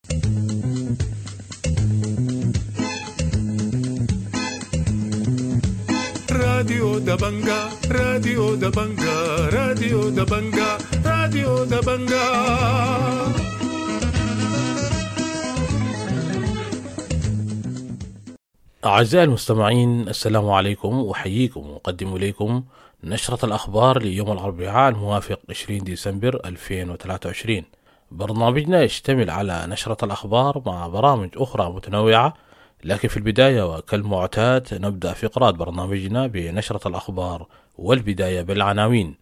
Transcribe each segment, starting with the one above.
راديو دبنجا راديو دبنجا راديو دبنجا راديو دبنجا. أعزائي المستمعين، السلام عليكم، وأحييكم وأقدم إليكم نشرة الأخبار ليوم الأربعاء الموافق 20 ديسمبر 2023. برنامجنا يشتمل على نشرة الأخبار مع برامج أخرى متنوعة، لكن في البداية وكالمعتاد نبدأ فقرات برنامجنا بنشرة الأخبار، والبداية بالعناوين.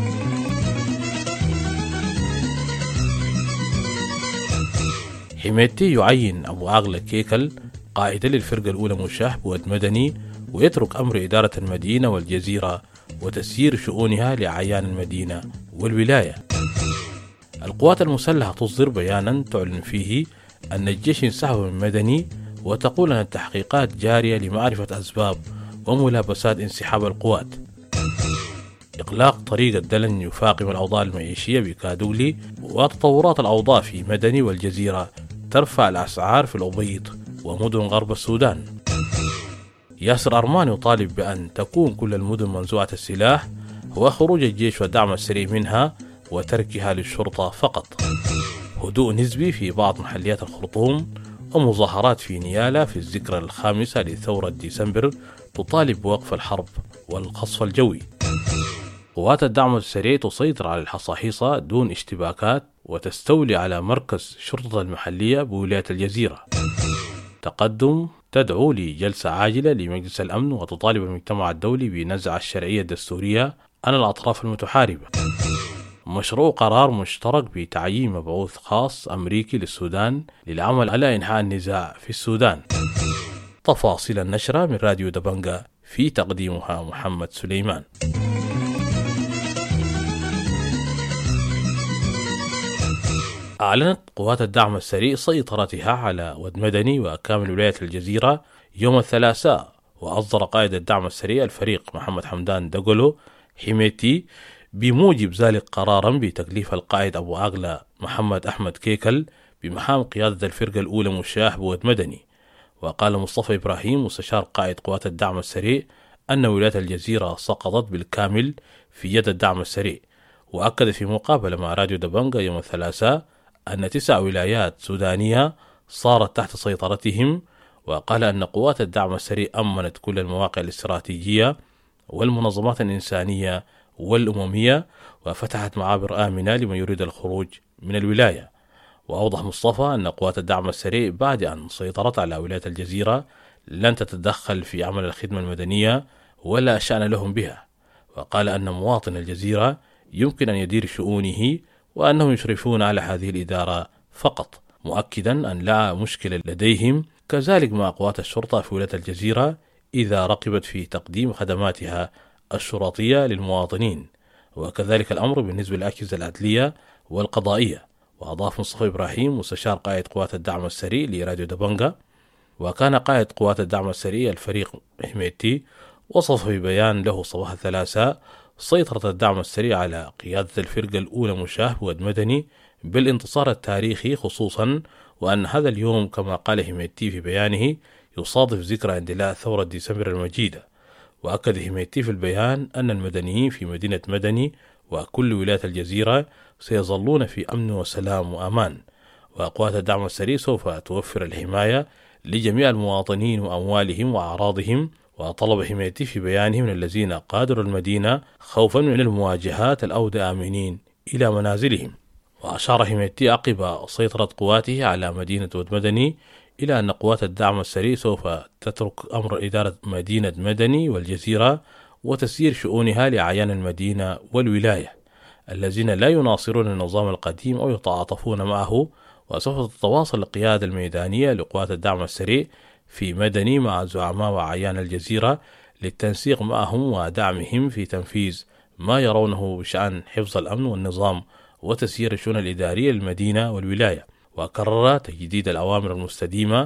حميدتي يعين أبو عاقلة كيكل قائدا للفرقة الأولى مشاه بود مدني، ويترك أمر إدارة المدينة والجزيرة وتسيير شؤونها لأعيان المدينة والولاية. القوات المسلحة تصدر بيانا تعلن فيه أن الجيش انسحب من مدني، وتقول أن التحقيقات جارية لمعرفة أسباب وملابسات انسحاب القوات. إغلاق طريق الدلن يفاقم الأوضاع المعيشية بكادولي، وتطورات الأوضاع في مدني والجزيرة ترفع الأسعار في الأبيض ومدن غرب السودان. ياسر أرمان يطالب بأن تكون كل المدن منزوعة السلاح، وخروج الجيش والدعم السريع منها وتركها للشرطة فقط. هدوء نسبي في بعض محليات الخرطوم، ومظاهرات في نيالا في الذكرى الخامسة لثورة ديسمبر تطالب بوقف الحرب والقصف الجوي. قوات الدعم السريع تسيطر على الحصاحيصة دون اشتباكات، وتستولي على مركز شرطة المحلية بولاية الجزيرة. تقدم تدعو لجلسة عاجلة لمجلس الأمن، وتطالب المجتمع الدولي بنزع الشرعية الدستورية عن الأطراف المتحاربة. مشروع قرار مشترك بتعيين مبعوث خاص أمريكي للسودان للعمل على إنهاء النزاع في السودان. تفاصيل النشرة من راديو دبنجا، في تقديمها محمد سليمان. أعلنت قوات الدعم السريع سيطرتها على ود مدني وكامل ولاية الجزيرة يوم الثلاثاء، وأصدر قائد الدعم السريع الفريق محمد حمدان دقلو حميدتي بموجب ذلك قرارا بتكليف القائد أبو عاقلة محمد أحمد كيكل بمهام قيادة الفرقة الأولى مشاه بود مدني. وقال مصطفى إبراهيم مستشار قائد قوات الدعم السريع أن ولاية الجزيرة سقطت بالكامل في يد الدعم السريع. وأكد في مقابلة مع راديو دبنجا يوم الثلاثاء أن 9 ولايات سودانية صارت تحت سيطرتهم. وقال أن قوات الدعم السريع أمنت كل المواقع الاستراتيجية والمنظمات الإنسانية والأممية، وفتحت معابر آمنة لمن يريد الخروج من الولاية. وأوضح مصطفى أن قوات الدعم السريع بعد أن سيطرت على ولاية الجزيرة لن تتدخل في عمل الخدمة المدنية ولا شأن لهم بها. وقال أن مواطن الجزيرة يمكن أن يدير شؤونه، وأنهم يشرفون على هذه الإدارة فقط، مؤكدا أن لا مشكلة لديهم كذلك مع قوات الشرطة في ولاية الجزيرة إذا رغبت في تقديم خدماتها الشرطية للمواطنين، وكذلك الأمر بالنسبة للأجهزة العدلية والقضائية. وأضاف مصطفى إبراهيم مستشار قائد قوات الدعم السريع لراديو دبنجا، وكان قائد قوات الدعم السريع الفريق حميدتي وصف في بيان له صباح الثلاثاء سيطرة الدعم السريع على قيادة الفرقة الأولى مشاه بود مدني بالانتصار التاريخي خصوصا، وأن هذا اليوم كما قال حميدتي في بيانه يصادف ذكرى اندلاع ثورة ديسمبر المجيدة. وأكد حميدتي في البيان أن المدنيين في مدينة مدني وكل ولاية الجزيرة سيظلون في أمن وسلام وأمان، وقوات الدعم السريع سوف توفر الحماية لجميع المواطنين وأموالهم وأعراضهم. وطلب حميدتي في بيانه من الذين قادروا المدينة خوفا من المواجهات الأودة آمنين إلى منازلهم. وأشار حميدتي عقب سيطرة قواته على مدينة ود مدني إلى أن قوات الدعم السريع سوف تترك أمر إدارة مدينة مدني والجزيرة وتسيير شؤونها لأعيان المدينة والولاية الذين لا يناصرون النظام القديم أو يتعاطفون معه، وسوف تتواصل القيادة الميدانية لقوات الدعم السريع في مدني مع زعماء وأعيان الجزيرة للتنسيق معهم ودعمهم في تنفيذ ما يرونه بشأن حفظ الأمن والنظام وتسيير الشؤون الإدارية للمدينة والولاية. وكرر تجديد الأوامر المستديمة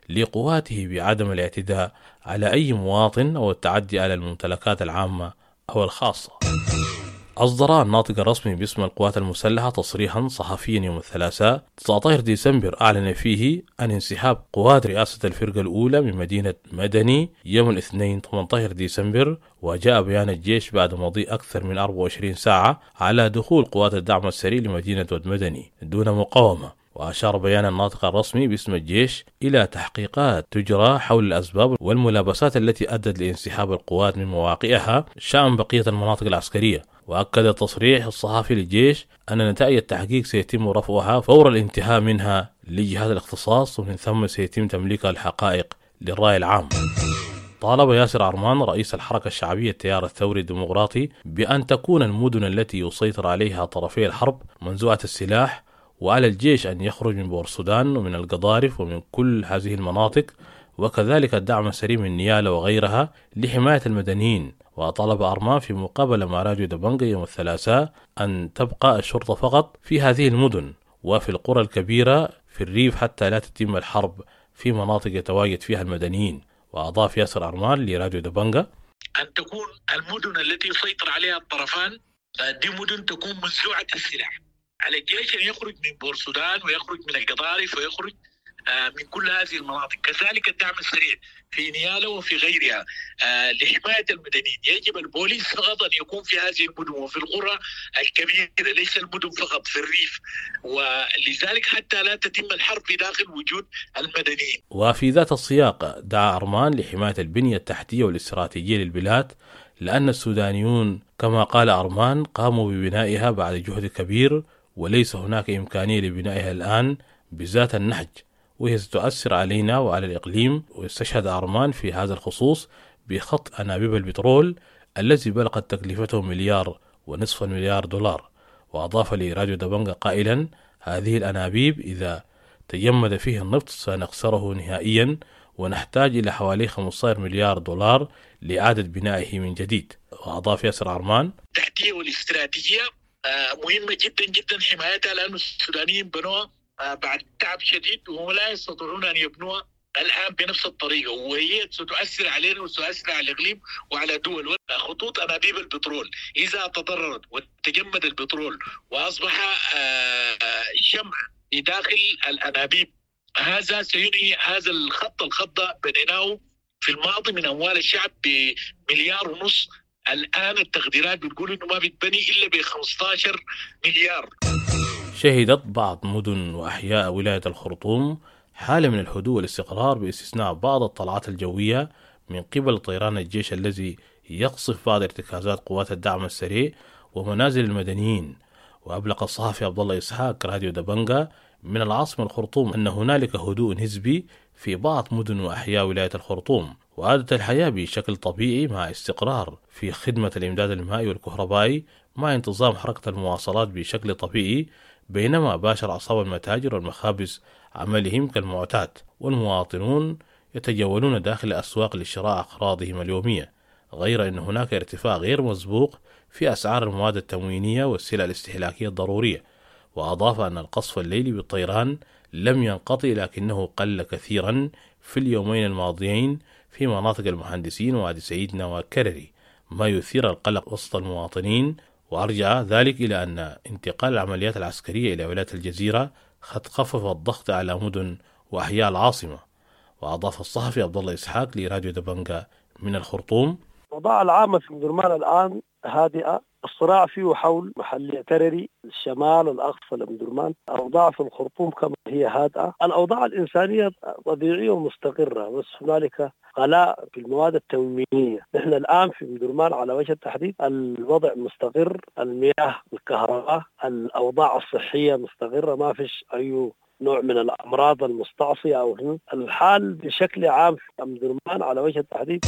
لقواته بعدم الاعتداء على أي مواطن أو التعدي على الممتلكات العامة أو الخاصة. أصدر الناطق الرسمي باسم القوات المسلحة تصريحا صحفيا يوم الثلاثاء 19 ديسمبر أعلن فيه عن انسحاب قوات رئاسة الفرقة الأولى من مدينة مدني يوم الاثنين 18 ديسمبر. وجاء بيان الجيش بعد مضي أكثر من 24 ساعة على دخول قوات الدعم السريع لمدينة مدني دون مقاومة. وأشار بيان الناطق الرسمي باسم الجيش إلى تحقيقات تجرى حول الأسباب والملابسات التي أدت لانسحاب القوات من مواقعها شأن بقية المناطق العسكرية. وأكد التصريح الصحفي للجيش أن نتائج التحقيق سيتم رفعها فور الانتهاء منها لجهات الاختصاص، ومن ثم سيتم تمليك الحقائق للرأي العام. طالب ياسر عرمان رئيس الحركة الشعبية التيار الثوري الديمقراطي بأن تكون المدن التي يسيطر عليها طرفي الحرب منزوعة السلاح، وعلى الجيش أن يخرج من بورسودان ومن القضارف ومن كل هذه المناطق، وكذلك الدعم السريع من نيالا وغيرها لحماية المدنيين. وطلب أرمان في مقابلة مع راديو دبنجة يوم الثلاثاء أن تبقى الشرطة فقط في هذه المدن وفي القرى الكبيرة في الريف حتى لا تتم الحرب في مناطق يتواجد فيها المدنيين. وأضاف ياسر أرمان لراديو دبنجة أن تكون المدن التي يسيطر عليها الطرفان دي مدن تكون منزوعة السلاح. على الجيش أن يخرج من بورسودان ويخرج من القضارف ويخرج من كل هذه المناطق، كذلك الدعم السريع في نيالا وفي غيرها لحماية المدنيين. يجب البوليس فقط أن يكون في هذه المدن وفي القرى الكبيرة، ليس المدن فقط في الريف، ولذلك حتى لا تتم الحرب في داخل وجود المدنيين. وفي ذات السياق دعا أرمان لحماية البنية التحتية والاستراتيجية للبلاد، لأن السودانيون كما قال أرمان قاموا ببنائها بعد جهد كبير، وليس هناك إمكانية لبنائها الآن بذات النهج، وهي ستؤثر علينا وعلى الإقليم. واستشهد أرمان في هذا الخصوص بخط أنابيب البترول الذي بلغت تكلفته $1.5 مليار. وأضاف لراديو دبنجة قائلا: هذه الأنابيب إذا تجمد فيه النفط سنخسره نهائيا، ونحتاج إلى حوالي $15 مليار لإعادة بنائه من جديد. وأضاف ياسر عرمان: التحتية والاستراتيجية مهمة جدا جدا حمايتها، لأن السودانيين بنوها بعد تعب شديد ولا يستطيعون أن يبنوها الآن بنفس الطريقة، وهي ستؤثر علينا وستؤثر على الإقليم وعلى دول. خطوط أنابيب البترول إذا تضررت وتجمد البترول وأصبح شمع في داخل الأنابيب، هذا سينهي هذا الخط بنيناه في الماضي من أموال الشعب ب1.5 مليار. الآن التقديرات بتقول إنه ما بيتبني إلا ب15 مليار. شهدت بعض مدن وأحياء ولاية الخرطوم حالة من الهدوء والاستقرار، باستثناء بعض الطلعات الجوية من قبل طيران الجيش الذي يقصف بعض ارتكازات قوات الدعم السريع ومنازل المدنيين. وأبلغ الصحفي عبد الله إسحاق راديو دبنجة من العاصمة الخرطوم أن هنالك هدوء نسبي في بعض مدن وأحياء ولاية الخرطوم، وعادت الحياة بشكل طبيعي مع استقرار في خدمة الإمداد المائي والكهربائي مع انتظام حركة المواصلات بشكل طبيعي، بينما باشر أصحاب المتاجر والمخابز عملهم كالمعتاد، والمواطنون يتجولون داخل الأسواق لشراء أغراضهم اليومية، غير أن هناك ارتفاع غير مسبوق في أسعار المواد التموينية والسلع الاستهلاكية الضرورية. وأضاف أن القصف الليلي بالطيران لم ينقطع، لكنه قل كثيرا في اليومين الماضيين في مناطق المهندسين ووادي سيدنا وكرري، ما يثير القلق وسط المواطنين. وأرجع ذلك إلى أن انتقال العمليات العسكرية إلى ولاية الجزيرة قد خفف الضغط على مدن وأحياء العاصمة. وأضاف الصحفي عبد الله إسحاق لراديو دبنجة من الخرطوم: الأوضاع العامة في درمان الآن هادئة، الصراع فيه حول محلية كرري الشمال الأقصى لمدرمان. الأوضاع في الخرطوم كما هي هادئة، الأوضاع الإنسانية طبيعية ومستقرة، بس هنالك غلاء في المواد التموينية. نحن الآن في مدرمان على وجه التحديد الوضع مستقر، المياه الكهرباء الأوضاع الصحية مستقرة، ما فيش أي نوع من الأمراض المستعصية أو الحال بشكل عام في مدرمان على وجه التحديد.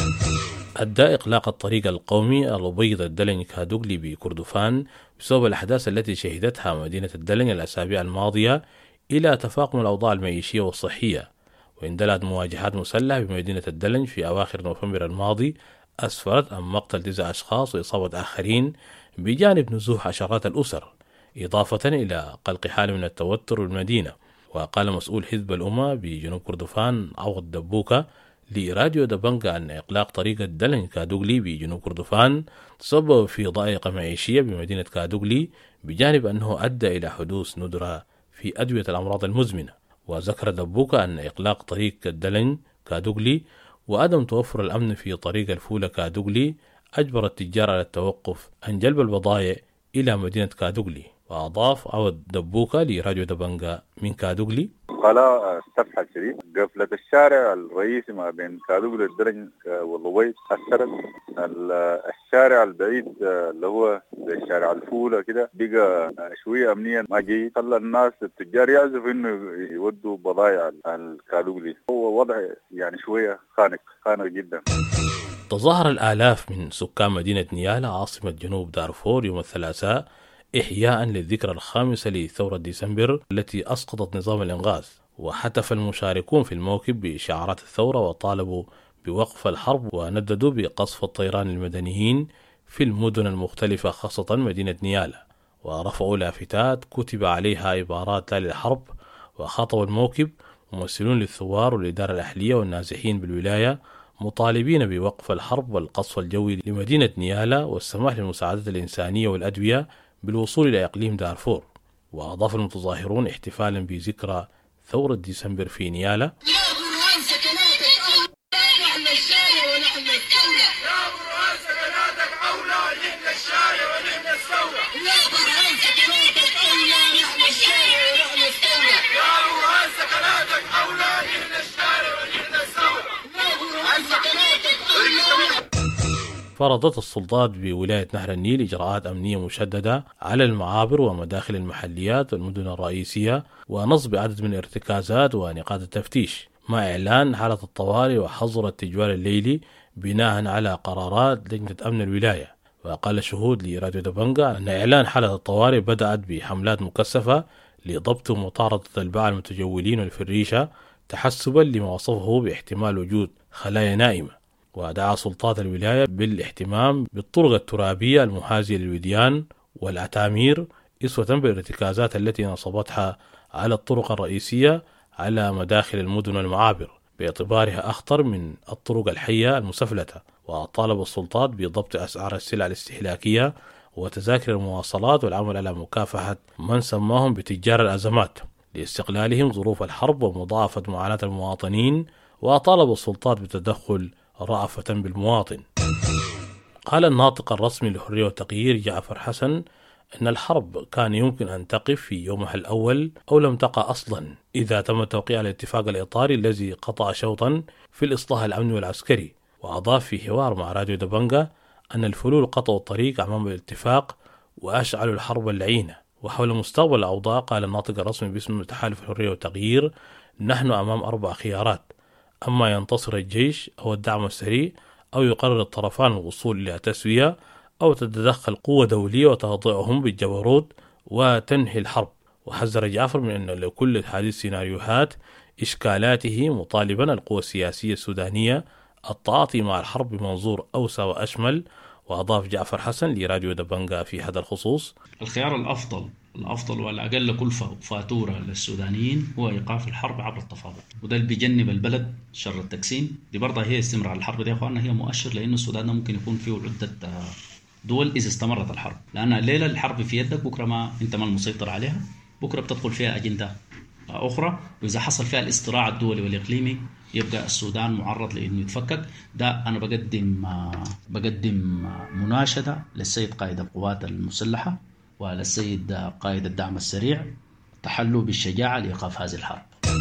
أدى إغلاق الطريق القومي الأبيض الدلني كادوغلي بكردفان بسبب الأحداث التي شهدتها مدينة الدلني الأسابيع الماضية إلى تفاقم الأوضاع المعيشية والصحية. واندلعت مواجهات مسلحة بمدينة الدلن في أواخر نوفمبر الماضي أسفرت عن مقتل 9 أشخاص وإصابة آخرين، بجانب نزوح عشرات الأسر، إضافة إلى قلق حالة من التوتر بالمدينة. وقال مسؤول حزب الأمة بجنوب كردفان عوض دبوكة لراديو دبنجا أن إغلاق طريق الدلن كادوغلي بجنوب كردفان تسبب في ضائقة معيشية بمدينة كادوغلي، بجانب أنه أدى إلى حدوث ندرة في أدوية الأمراض المزمنة. وذكر دبوكا أن إغلاق طريق الدلن كادوغلي وعدم توفر الأمن في طريق الفولة كادوغلي أجبر التجار على التوقف عن جلب البضائع إلى مدينة كادوغلي. وأضاف عود دبوكا لراديو دبنجا من كادوغلي: قال استفحل شديد قفلة الشارع الرئيسي ما بين كادوغلي والدرن واللويد أثرت. الشارع البعيد اللي هو زي شارع الفولة كده بقى شوية أمنيا ما جيد، خلى الناس التجار يعزفوا إنه يودوا بضائع الكادوغلي. هو وضع يعني شوية خانق جدا. تظاهر الآلاف من سكان مدينة نيالا عاصمة جنوب دارفور يوم الثلاثاء إحياء للذكرى الخامسة لثورة ديسمبر التي أسقطت نظام الإنغاذ. وحتف المشاركون في الموكب بشعارات الثورة وطالبوا بوقف الحرب، ونددوا بقصف الطيران المدنيين في المدن المختلفة خاصة مدينة نيالا، ورفعوا لافتات كتب عليها عبارات لا للحرب. وخاطب الموكب ممثلون للثوار والإدارة الأهلية والنازحين بالولاية مطالبين بوقف الحرب والقصف الجوي لمدينة نيالا والسماح للمساعدات الإنسانية والأدوية بالوصول إلى إقليم دارفور. وأضاف المتظاهرون احتفالا بذكرى ثورة ديسمبر في نيالا: فرضت السلطات بولاية نهر النيل إجراءات أمنية مشددة على المعابر ومداخل المحليات والمدن الرئيسية، ونصب عدد من الارتكازات ونقاط التفتيش، مع إعلان حالة الطوارئ وحظر التجوال الليلي بناء على قرارات لجنة أمن الولاية. وقال شهود لراديو دبنجا أن إعلان حالة الطوارئ بدأت بحملات مكثفة لضبط ومطاردة الباعة المتجولين والفريشة تحسبا لما وصفه باحتمال وجود خلايا نائمة. ودعا سلطات الولاية بالاهتمام بالطرق الترابية المحاذية للوديان والأتامير، إسوة بالارتكازات التي نصبتها على الطرق الرئيسية على مداخل المدن والمعابر باعتبارها أخطر من الطرق الحية المسفلتة. وطالب السلطات بضبط أسعار السلع الاستهلاكية وتذاكر المواصلات والعمل على مكافحة من سماهم بتجار الأزمات لاستقلالهم ظروف الحرب ومضاعفة معاناة المواطنين. وطالب السلطات بتدخل رأفة بالمواطن. قال الناطق الرسمي للحرية والتغيير جعفر حسن أن الحرب كان يمكن أن تقف في يومها الأول أو لم تقع أصلا إذا تم توقيع الاتفاق الإطاري الذي قطع شوطا في الإصلاح الأمني والعسكري. وأضاف في حوار مع راديو دبنجا أن الفلول قطعوا الطريق أمام الاتفاق وأشعلوا الحرب اللعينة. وحول مستقبل الأوضاع قال الناطق الرسمي باسم تحالف الحرية والتغيير: نحن أمام 4 خيارات، أما ينتصر الجيش أو الدعم السريع، أو يقرر الطرفان الوصول إلى تسوية، أو تتدخل قوة دولية وتخضعهم بالجبروت وتنهي الحرب. وحذر جعفر من أن لكل هذه السيناريوهات إشكالاته، مطالبا القوى السياسية السودانية التعاطي مع الحرب بمنظور أوسع وأشمل. وأضاف جعفر حسن لراديو دبنجا في هذا الخصوص: الخيار الأفضل والأقل كلفة وفاتورة للسودانيين هو إيقاف الحرب عبر التفاوض، وده اللي بيجنب البلد شر التقسيم. دي برضه هي استمرار الحرب دي يا أخوانا هي مؤشر لأن السودان ممكن يكون فيه عدة دول إذا استمرت الحرب، لأن الليلة الحرب في يدك، بكرة ما أنت ما المسيطر عليها، بكرة بتدخل فيها أجندة أخرى، وإذا حصل فيها الاصطراع الدولي والإقليمي يبقى السودان معرض لأنه يتفكك. ده أنا بقدم مناشدة للسيد قائد القوات المسلحة وللسيد قائد الدعم السريع تحلوا بالشجاعة لإيقاف هذه الحرب.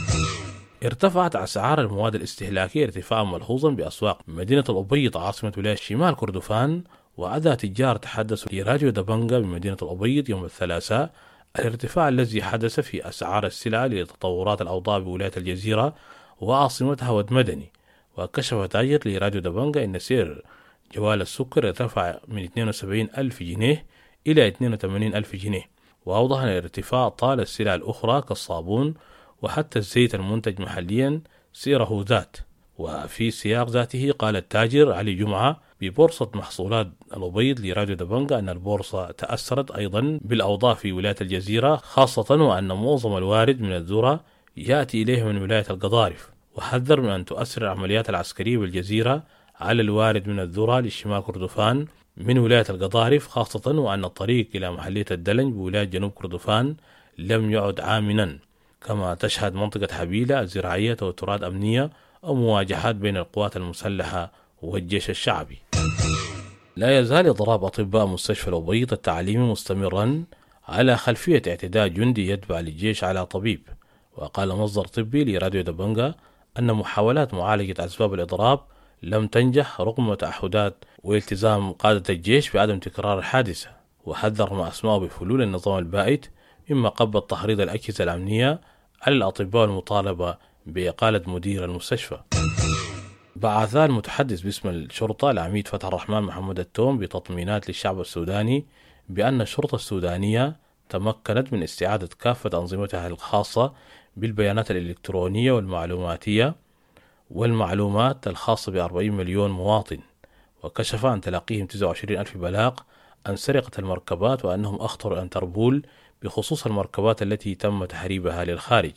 ارتفعت أسعار المواد الاستهلاكية ارتفاعا ملحوظا بأسواق مدينة الأبيض عاصمة ولاية شمال كردفان. وعدى تجار تحدثوا لراديو دبنجا بمدينة الأبيض يوم الثلاثاء الارتفاع الذي حدث في أسعار السلع لتطورات الأوضاع بولاية الجزيرة وعاصمتها ود مدني. وكشف تاجر لراديو دبنجا أن سعر جوال السكر ارتفع من 72,000 جنيه إلى 82,000 جنيه. وأوضح أن الارتفاع طال السلع الأخرى كالصابون وحتى الزيت المنتج محليا سعره ذات. وفي سياق ذاته قال التاجر علي جمعة ببورصة محصولات الأبيض لراديو دبنجا أن البورصة تأثرت أيضا بالأوضاع في ولاية الجزيرة، خاصة وأن معظم الوارد من الذرة يأتي إليه من ولاية القضارف. وحذر من أن تؤثر العمليات العسكرية بالجزيرة على الوارد من الذرة لشمال كردفان من ولاية القضارف خاصة، وأن الطريق إلى محلية الدلنج بولاية جنوب كردفان لم يعد آمنا، كما تشهد منطقة حبيلة الزراعية توترات أمنية أو مواجهات بين القوات المسلحة والجيش الشعبي. لا يزال إضراب أطباء مستشفى الأبيض التعليمي مستمرا على خلفية اعتداء جندي يتبع للجيش على طبيب. وقال مصدر طبي لراديو دبنجا أن محاولات معالجة أسباب الإضراب لم تنجح رغم تعهدات والتزام قادة الجيش بعدم تكرار الحادثة، وحذر ما أسماه بفلول النظام البائد، مما قبل تحريض الأجهزة الأمنية على الأطباء المطالبة بإقالة مدير المستشفى. بعث المتحدث باسم الشرطة العميد فتح الرحمن محمد التوم بتطمينات للشعب السوداني بأن الشرطة السودانية تمكنت من استعادة كافة أنظمتها الخاصة بالبيانات الإلكترونية والمعلوماتية والمعلومات الخاصة ب40 مليون مواطن، وكشف عن تلقيهم 29,000 بلاغ عن سرقة المركبات، وأنهم أخطروا الانتربول بخصوص المركبات التي تم تهريبها للخارج.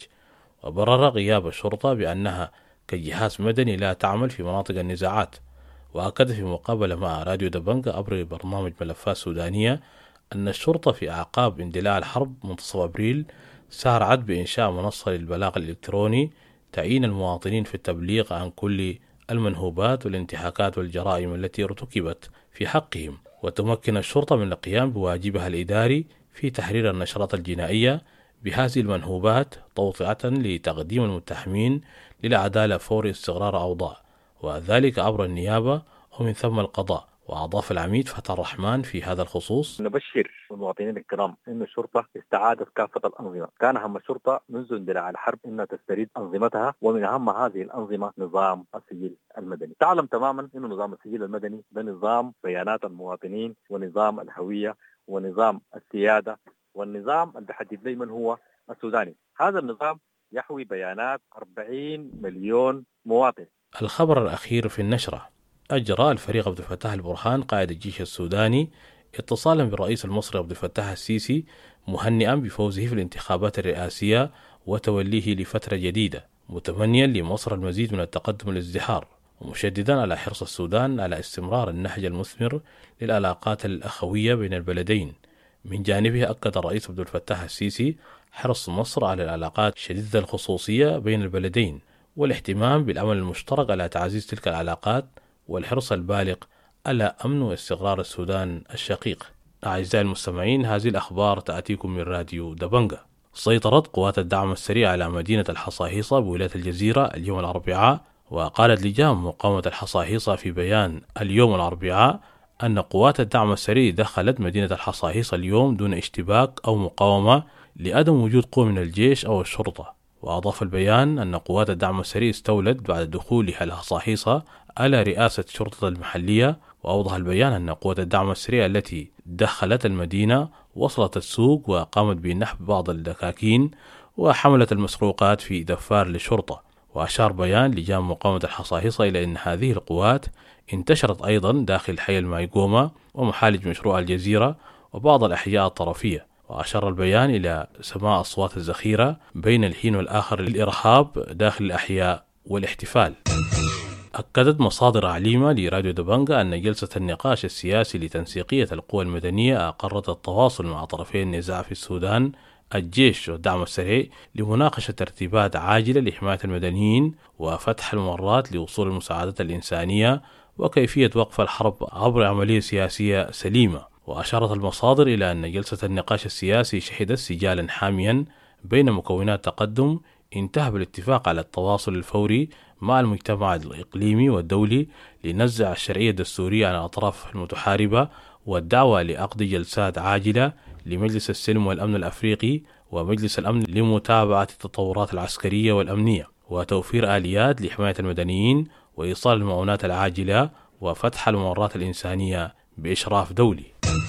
وبرر غياب الشرطة بأنها كجهاز مدني لا تعمل في مناطق النزاعات. وأكد في مقابلة مع راديو دبنجا عبر برنامج ملفات سودانية أن الشرطة في أعقاب اندلاع الحرب منتصف أبريل سارعت بإنشاء منصة للبلاغ الإلكتروني تعين المواطنين في التبليغ عن كل المنهوبات والانتهاكات والجرائم التي ارتكبت في حقهم، وتمكن الشرطة من القيام بواجبها الإداري في تحرير النشرات الجنائية بهذه المنهوبات توطئة لتقديم المتهمين للعدالة فور استقرار أوضاع، وذلك عبر النيابة ومن ثم القضاء. وأضاف العميد فتح الرحمن في هذا الخصوص: نبشر المواطنين الكرام أن الشرطة استعادت كافة الأنظمة. كان أهم الشرطة منذ اندلاع الحرب أنها تستريد أنظمتها، ومن أهم هذه الأنظمة نظام السجل المدني. تعلم تماما أن نظام السجل المدني ده نظام بيانات المواطنين ونظام الهوية ونظام السيادة والنظام اللي بيحدد لي من هو السوداني. هذا النظام يحوي بيانات 40 مليون مواطن. الخبر الأخير في النشرة: أجرى الفريق عبد الفتاح البرهان قائد الجيش السوداني اتصالا بالرئيس المصري عبد الفتاح السيسي مهنئا بفوزه في الانتخابات الرئاسية وتوليه لفترة جديدة، متمنيا لمصر المزيد من التقدم والازدهار، ومشددا على حرص السودان على استمرار النهج المثمر للعلاقات الأخوية بين البلدين. من جانبه أكد الرئيس عبد الفتاح السيسي حرص مصر على العلاقات شديدة الخصوصية بين البلدين والاهتمام بالعمل المشترك على تعزيز تلك العلاقات والحرص البالغ على أمن واستقرار السودان الشقيق. أعزائي المستمعين، هذه الأخبار تأتيكم من راديو دبنجا. سيطرت قوات الدعم السريع على مدينة الحصاحيصة بولاية الجزيرة اليوم الأربعاء. وقالت لجان مقاومة الحصاحيصة في بيان اليوم الأربعاء أن قوات الدعم السريع دخلت مدينة الحصاحيصة اليوم دون اشتباك أو مقاومة لعدم وجود قوة من الجيش أو الشرطة. وأضاف البيان أن قوات الدعم السريع استولت بعد دخولها الحصاحيصة على رئاسة شرطة المحلية. وأوضح البيان أن قوات الدعم السريع التي دخلت المدينة وصلت السوق وقامت بنحب بعض الدكاكين وحملت المسروقات في دفار للشرطة. وأشار بيان لجان مقاومة الحصاحيصة إلى أن هذه القوات انتشرت أيضا داخل حي المايقومة ومحالج مشروع الجزيرة وبعض الأحياء الطرفية. وأشار البيان إلى سماع أصوات الزخيرة بين الحين والآخر للإرهاب داخل الأحياء والاحتفال. أكدت مصادر عليمة لراديو دبنجا أن جلسة النقاش السياسي لتنسيقية القوى المدنية أقرت التواصل مع طرفي النزاع في السودان الجيش والدعم السريع لمناقشة ترتيبات عاجلة لحماية المدنيين وفتح الممرات لوصول المساعدات الإنسانية وكيفية وقف الحرب عبر عملية سياسية سليمة. وأشارت المصادر إلى أن جلسة النقاش السياسي شهدت سجالا حاميا بين مكونات تقدم انتهى بالاتفاق على التواصل الفوري مع المجتمع الإقليمي والدولي لنزع الشرعية الدستورية عن الأطراف المتحاربة والدعوة لعقد جلسات عاجلة لمجلس السلم والأمن الأفريقي ومجلس الأمن لمتابعة التطورات العسكرية والأمنية وتوفير آليات لحماية المدنيين وإيصال المعونات العاجلة وفتح الممرات الإنسانية بإشراف دولي.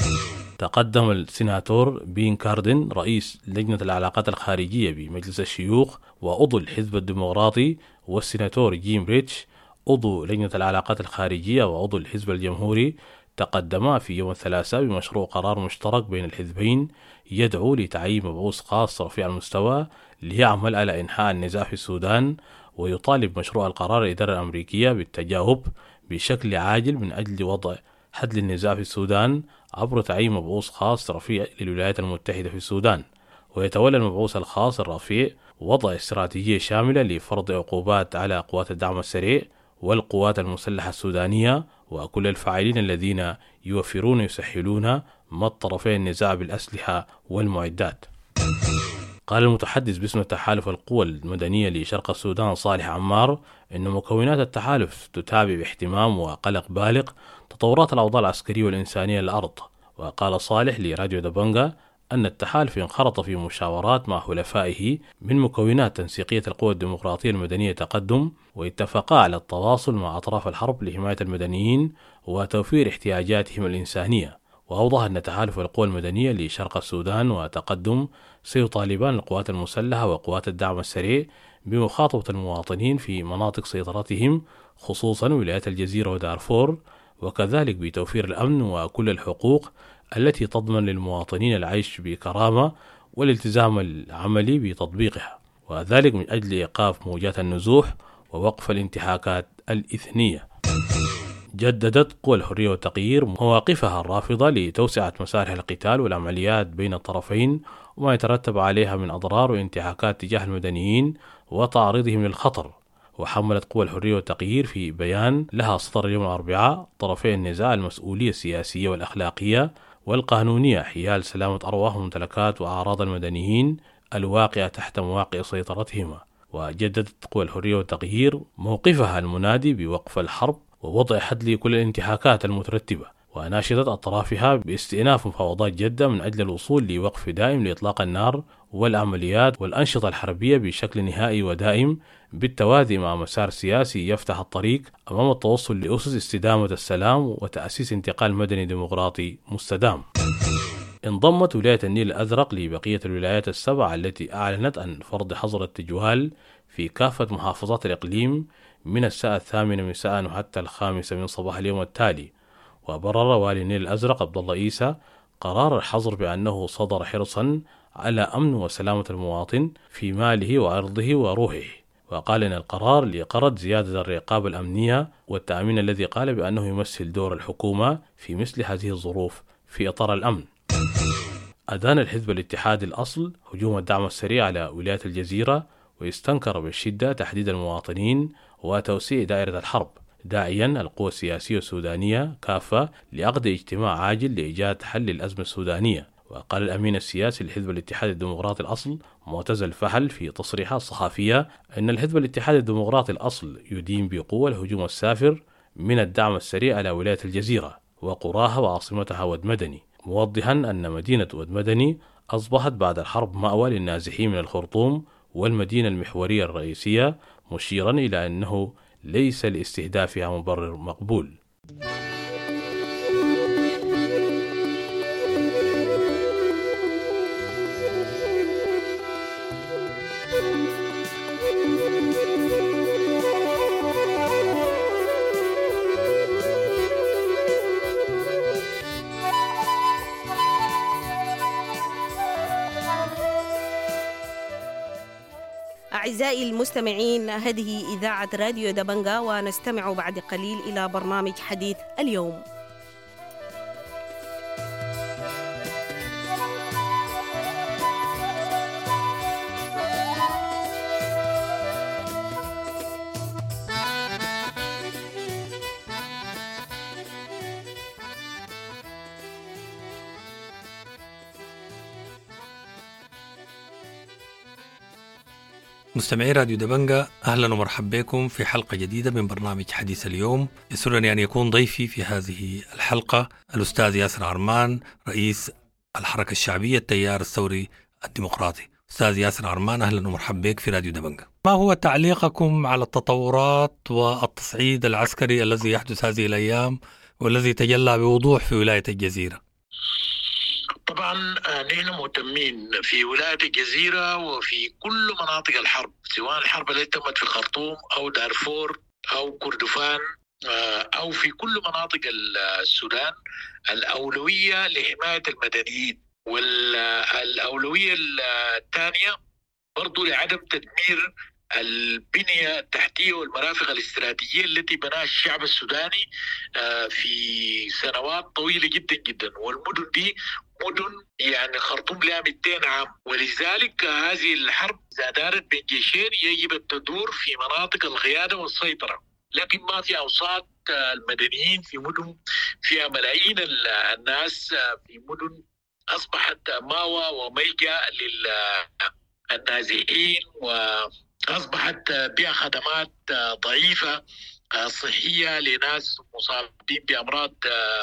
تقدم السيناتور بين كاردن رئيس لجنة العلاقات الخارجية بمجلس الشيوخ وعضو الحزب الديمقراطي والسيناتور جيم ريتش عضو لجنة العلاقات الخارجية وعضو الحزب الجمهوري تقدما في يوم الثلاثاء بمشروع قرار مشترك بين الحزبين يدعو لتعيين مبعوث خاص رفيع المستوى ليعمل على إنهاء النزاع في السودان ويطالب مشروع القرار الإدارة الأمريكية بالتجاوب بشكل عاجل من أجل وضع حد للنزاع في السودان عبر تعيين مبعوث خاص رفيع للولايات المتحدة في السودان. ويتولى المبعوث الخاص الرفيع وضع استراتيجية شاملة لفرض عقوبات على قوات الدعم السريع والقوات المسلحة السودانية وكل الفاعلين الذين يوفرون ويسهلون مض طرفي النزاع بالأسلحة والمعدات. قال المتحدث باسم تحالف القوى المدنية لشرق السودان صالح عمار إن مكونات التحالف تتابع باهتمام وقلق بالغ تطورات الأوضاع العسكرية والإنسانية للأرض. وقال صالح لراديو دبنجا أن التحالف انخرط في مشاورات مع حلفائه من مكونات تنسيقية القوى الديمقراطية المدنية تقدم، واتفقا على التواصل مع أطراف الحرب لحماية المدنيين وتوفير احتياجاتهم الإنسانية. وأوضح أن تحالف القوى المدنية لشرق السودان وتقدم سيطالبان القوات المسلحة وقوات الدعم السريع بمخاطبة المواطنين في مناطق سيطرتهم خصوصا ولايات الجزيرة ودارفور، وكذلك بتوفير الأمن وكل الحقوق التي تضمن للمواطنين العيش بكرامة والالتزام العملي بتطبيقها، وذلك من أجل إيقاف موجات النزوح ووقف الانتهاكات الإثنية. جددت قوى الحرية والتغيير مواقفها الرافضة لتوسعة مسارح القتال والعمليات بين الطرفين وما يترتب عليها من أضرار وانتهاكات تجاه المدنيين وتعريضهم للخطر. وحملت قوى الحرية والتغيير في بيان لها صدر اليوم الأربعاء طرفي النزاع المسؤولية السياسية والأخلاقية والقانونية حيال سلامة أرواح وممتلكات وأعراض المدنيين الواقعة تحت مواقع سيطرتهما. وجددت قوى الحرية والتغيير موقفها المنادي بوقف الحرب ووضع حد لكل الانتهاكات المترتبة، وناشدت أطرافها باستئناف مفاوضات جدة من أجل الوصول لوقف دائم لإطلاق النار والعمليات والأنشطة الحربية بشكل نهائي ودائم بالتوازي مع مسار سياسي يفتح الطريق أمام التوصل لأسس استدامة السلام وتأسيس انتقال مدني ديمقراطي مستدام. انضمت ولاية النيل الأزرق لبقية الولايات السبع التي أعلنت عن فرض حظر التجوال في كافة محافظات الإقليم من الساعة 8 مساء وحتى 5 من صباح اليوم التالي. وبرر والي النيل الأزرق عبد الله عيسى قرار الحظر بأنه صدر حرصا على أمن وسلامة المواطن في ماله وعرضه وروحه، وقال إن القرار لغرض زيادة الرقابة الأمنية والتأمين الذي قال بأنه يمثل دور الحكومة في مثل هذه الظروف في إطار الأمن. أدان الحزب الاتحادي الأصل هجوم الدعم السريع على ولاية الجزيرة ويستنكر بالشدة تحديد المواطنين وتوسيع دائرة الحرب، داعيا القوى السياسية السودانية كافة لعقد اجتماع عاجل لإيجاد حل للأزمة السودانية. وقال الأمين السياسي لحزب الاتحاد الديمقراطي الأصل معتز الفحل في تصريحات صحفية أن الحزب الاتحاد الديمقراطي الأصل يدين بقوة الهجوم السافر من الدعم السريع على ولاية الجزيرة وقراها وعاصمتها ود مدني، موضحا أن مدينة ود مدني أصبحت بعد الحرب مأوى للنازحين من الخرطوم والمدينة المحورية الرئيسية، مشيرا إلى أنه ليس لاستهدافها مبرر مقبول. أعزائي المستمعين، هذه إذاعة راديو دبنجا، ونستمع بعد قليل إلى برنامج حديث اليوم. مستمعي راديو دبنجا، أهلا ومرحبا بكم في حلقة جديدة من برنامج حديث اليوم. يسرني أن يكون ضيفي في هذه الحلقة الأستاذ ياسر عرمان، رئيس الحركة الشعبية التيار الثوري الديمقراطي. أستاذ ياسر عرمان، أهلا ومرحبا بك في راديو دبنجا. ما هو تعليقكم على التطورات والتصعيد العسكري الذي يحدث هذه الأيام والذي تجلى بوضوح في ولاية الجزيرة؟ طبعا نحن مهتمين في ولاية الجزيرة وفي كل مناطق الحرب، سواء الحرب التي تمت في خرطوم أو دارفور أو كردفان أو في كل مناطق السودان. الأولوية لحماية المدنيين، والأولوية الثانية برضو لعدم تدمير البنية التحتية والمرافق الاستراتيجية التي بناها الشعب السوداني في سنوات طويلة جدا جدا. والمدن دي مدن يعني خرطوم لها 200 عام، ولذلك هذه الحرب إذا دارت بين جيشين يجب أن تدور في مناطق القيادة والسيطرة، لكن ما في أوساط المدنيين في مدن فيها ملايين الناس، في مدن أصبحت ماوى وملجأ للنازحين، وأصبحت بها خدمات ضعيفة صحية لناس مصابين بأمراض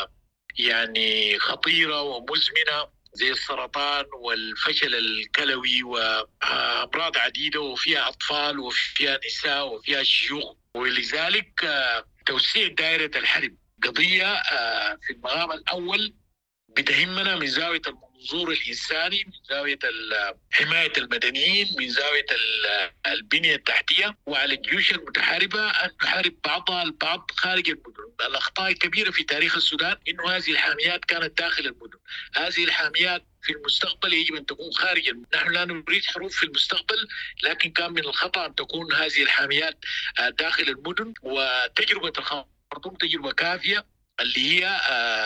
يعني خطيرة ومزمنة زي السرطان والفشل الكلوي وأمراض عديدة، وفيها أطفال وفيها نساء وفيها شيوخ. ولذلك توسيع دائرة الحرب قضية في المقام الأول بتهمنا من زاوية المنظور الإنساني، من زاوية حماية المدنيين، من زاوية البنية التحتية، وعلى الجيوش المتحاربة أن تحارب بعضها البعض خارج المدن. الأخطاء الكبيرة في تاريخ السودان إنه هذه الحاميات كانت داخل المدن. هذه الحاميات في المستقبل يجب أن تكون خارج المدن. نحن لا نريد حروب في المستقبل، لكن كان من الخطأ أن تكون هذه الحاميات داخل المدن. وتجربة الخرطوم تجربة كافية اللي هي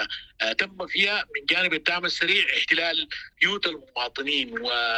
تم فيها من جانب الدعم السريع احتلال بيوت المواطنين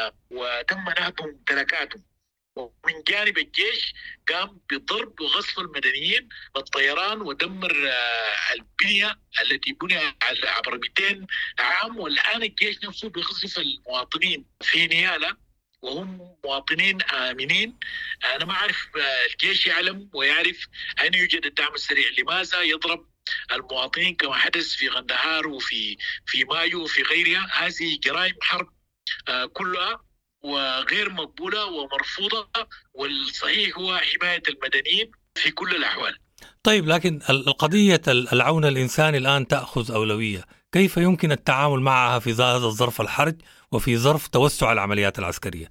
وتم نهب ممتلكاتهم، ومن جانب الجيش قام بضرب وغصب المدنيين بالطيران ودمر البنية التي بنيت عبر 200 عام. والآن الجيش نفسه بيغصب المواطنين في نيالة وهم مواطنين آمنين. أنا ما أعرف الجيش يعلم ويعرف أين يوجد الدعم السريع، لماذا يضرب المواطنين كما حدث في غندهار وفي مايو وفي غيرها؟ هذه جرائم حرب كلها وغير مقبولة ومرفوضة، والصحيح هو حماية المدنيين في كل الأحوال. طيب، لكن القضية العون الإنساني الآن تأخذ أولوية، كيف يمكن التعامل معها في هذا الظرف الحرج وفي ظرف توسع العمليات العسكرية؟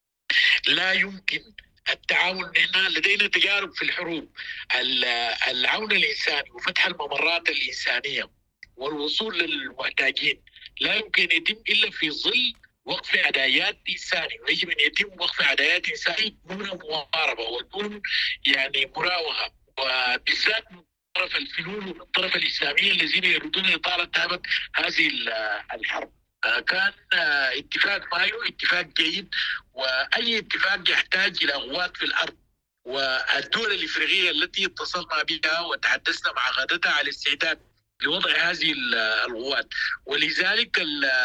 لا يمكن التعاون. هنا لدينا تجارب في الحروب. العون الإنساني وفتح الممرات الإنسانية والوصول للمحتاجين لا يمكن يتم إلا في ظل وقف عدايات إنساني، ويجب أن يتم وقف عدايات إنساني دون مضاربة ودون يعني مراوغة، وبالذات من طرف الفنون ومن طرف الإسلاميين الذين يريدون إطالة هذه الحرب. كان اتفاق مايو اتفاق جيد، وأي اتفاق يحتاج إلى قوات في الأرض، والدول الإفريقية التي اتصلنا بها وتحدثنا مع غادتها على الاستعداد لوضع هذه القوات. ولذلك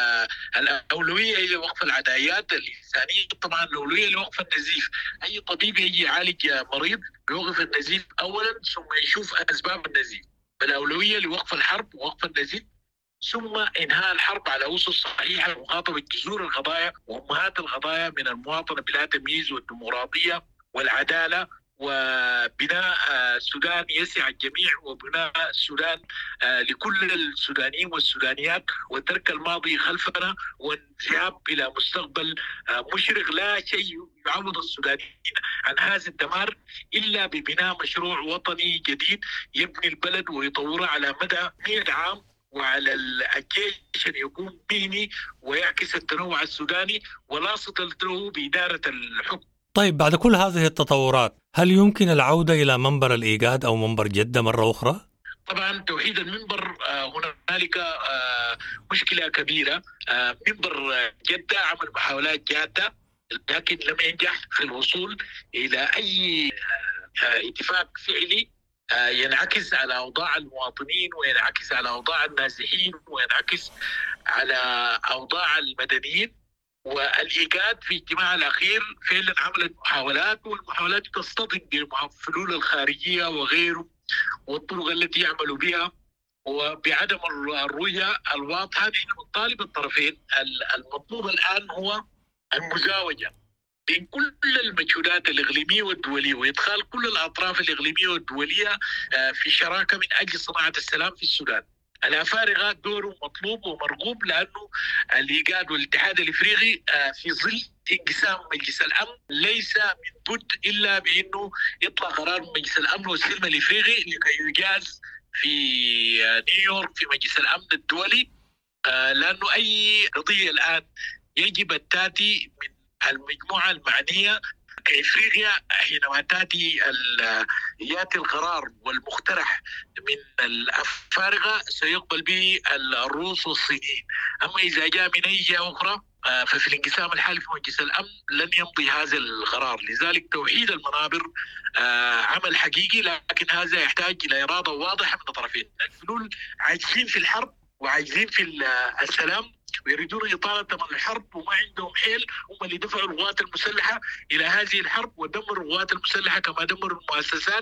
الأولوية هي وقف العدايات الإنسانية. طبعا الأولوية لوقف النزيف. أي طبيب يجي يعالج مريض بيوقف النزيف أولا ثم يشوف أسباب النزيف. فالأولوية لوقف الحرب ووقف النزيف، ثم إنهاء الحرب على أسس صحيحة ومخاطبة جذور القضايا وأمهات القضايا من المواطنة بلا تمييز والديمقراطية والعدالة، وبناء السودان يسع الجميع، وبناء السودان لكل السودانيين والسودانيات، وترك الماضي خلفنا والذهاب إلى مستقبل مشرق. لا شيء يعوض السودانيين عن هذا الدمار إلا ببناء مشروع وطني جديد يبني البلد ويطوره على مدى 100 عام، وعلى الجيش أن يكون مهني ويعكس التنوع السوداني ولا صلة له بإدارة الحكم. طيب، بعد كل هذه التطورات هل يمكن العودة إلى منبر الإيجاد أو منبر جدة مرة أخرى؟ طبعا توحيد المنبر هنالك مشكلة كبيرة. منبر جدة عمل محاولات جادة لكن لم ينجح في الوصول إلى أي اتفاق فعلي ينعكس على أوضاع المواطنين وينعكس على أوضاع النازحين وينعكس على أوضاع المدنيين. والإيجاد في اجتماع الأخير فعلا عملت محاولات، والمحاولات تصطدم بالحلول الخارجية وغيره والطرق التي يعملوا بها وبعدم الرؤية الواضحة. نحن نطالب الطرفين. المطلوب الآن هو المزاوجة بين كل المجهودات الإقليمية والدولية وإدخال كل الأطراف الإقليمية والدولية في شراكة من أجل صناعة السلام في السودان. الأفارقة دوره مطلوب ومرغوب، لأنه الإيجاد والاتحاد الإفريقي في ظل انقسام مجلس الأمن ليس من بد إلا بأنه يطلع قرار من مجلس الأمن والسلم الإفريقي لكي يجاز في نيويورك في مجلس الأمن الدولي، لأنه أي قضية الآن يجب التاتي من المجموعة المعنية كإفريقيا حينما يأتي القرار والمقترح من الأفارقة سيقبل به الروس والصينيين. أما إذا جاء من أي جهة أخرى ففي الانقسام الحالي في مجلس الأمن لن يمضي هذا القرار. لذلك توحيد المنابر عمل حقيقي، لكن هذا يحتاج إلى إرادة واضحة من الطرفين. الفلول عاجزين في الحرب وعاجزين في السلام، ويريدون إطالة ثمن الحرب، وما عندهم حيل. هم اللي دفعوا القوات المسلحة إلى هذه الحرب ودمروا القوات المسلحة كما دمروا المؤسسات،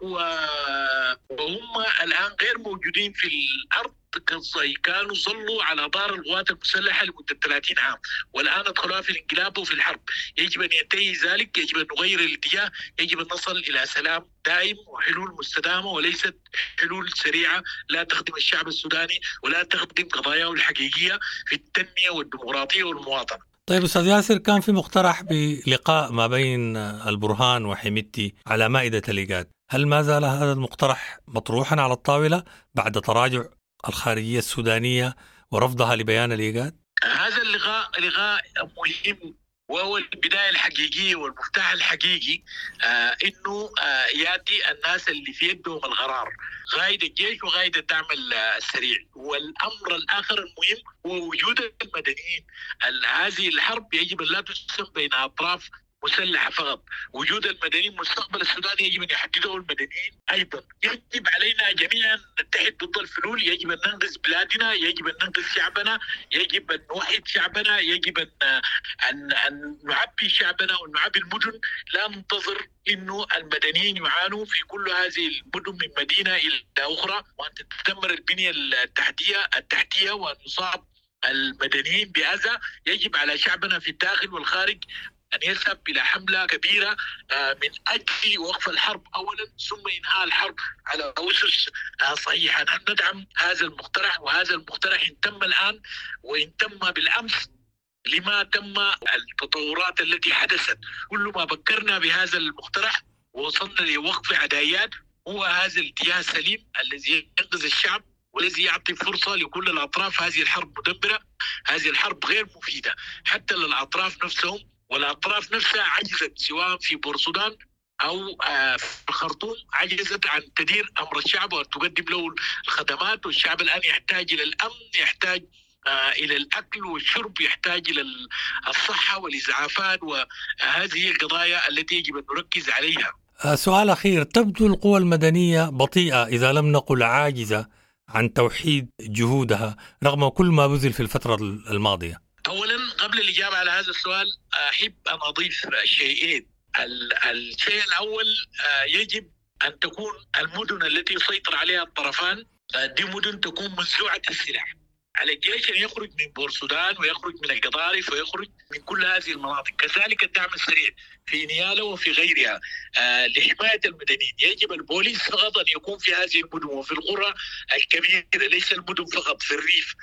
وهم الآن غير موجودين في الأرض. كانوا ظلوا على دار القوات المسلحة لمدة 30 عام، والآن ادخلوا في الانقلاب وفي الحرب. يجب أن ينتهي ذلك، يجب أن نغير الاتجاه، يجب أن نصل إلى سلام دائم وحلول مستدامة وليست حلول سريعة لا تخدم الشعب السوداني ولا تخدم قضاياه الحقيقية في التنمية والديمقراطية والمواطنة. طيب أستاذ ياسر، كان في مقترح بلقاء ما بين البرهان وحميدتي على مائدة الإيجاد، هل ما زال هذا المقترح مطروحا على الطاولة بعد تراجع الخارجية السودانية ورفضها لبيان الإيجاد؟ هذا لقاء مهم، وهو البداية الحقيقية والمفتاح الحقيقي إنه يأتي الناس اللي في يدهم القرار، قائد الجيش وقائد الدعم السريع. والأمر الآخر المهم هو وجود المدنيين. هذه الحرب يجب أن لا تسم بين أطراف مسلحة فقط. وجود المدنيين، مستقبل السودان يجب أن يحدده المدنيين أيضا. يجب علينا جميعا نتحد ضد الفلول، يجب أن ننقذ بلادنا، يجب أن ننقذ شعبنا، يجب أن نوحد شعبنا، يجب أن نعبي شعبنا ونعبي المدن. لا ننتظر إنه المدنيين يعانوا في كل هذه المدن من مدينة إلى أخرى، وأن تتدمر البنية التحتية وأن يصاب المدنيين بأذى. يجب على شعبنا في الداخل والخارج أن يذهب إلى حملة كبيرة من أجل وقف الحرب أولا، ثم إنهاء الحرب على أسس صحيحة. نحن ندعم هذا المقترح، وهذا المقترح إن تم الآن وإن تم بالأمس لما تم التطورات التي حدثت. كل ما بكرنا بهذا المقترح ووصلنا لوقف عدايات هو هذا الاتجاه السليم الذي ينقذ الشعب والذي يعطي فرصة لكل الأطراف. هذه الحرب مدمرة، هذه الحرب غير مفيدة حتى للأطراف نفسهم، والأطراف نفسها عجزت سواء في بورسودان أو في الخرطوم، عجزت عن تدير أمر الشعب وأن تقدم له الخدمات. والشعب الآن يحتاج إلى الأمن، يحتاج إلى الأكل والشرب، يحتاج إلى الصحة والإسعافات، وهذه القضايا التي يجب أن نركز عليها. سؤال أخير، تبدو القوى المدنية بطيئة إذا لم نقل عاجزة عن توحيد جهودها رغم كل ما بذل في الفترة الماضية. أولا قبل الإجابة على هذا السؤال أحب أن أضيف شيئين. الشيء الأول، يجب أن تكون المدن التي يسيطر عليها الطرفان دي مدن تكون منزوعة السلاح. على الجيش أن يخرج من بورسودان ويخرج من القضارف ويخرج من كل هذه المناطق. كذلك الدعم السريع في نيالا وفي غيرها لحماية المدنيين. يجب البوليس فقط أن يكون في هذه المدن وفي القرى الكبيرة، ليس المدن فقط في الريف.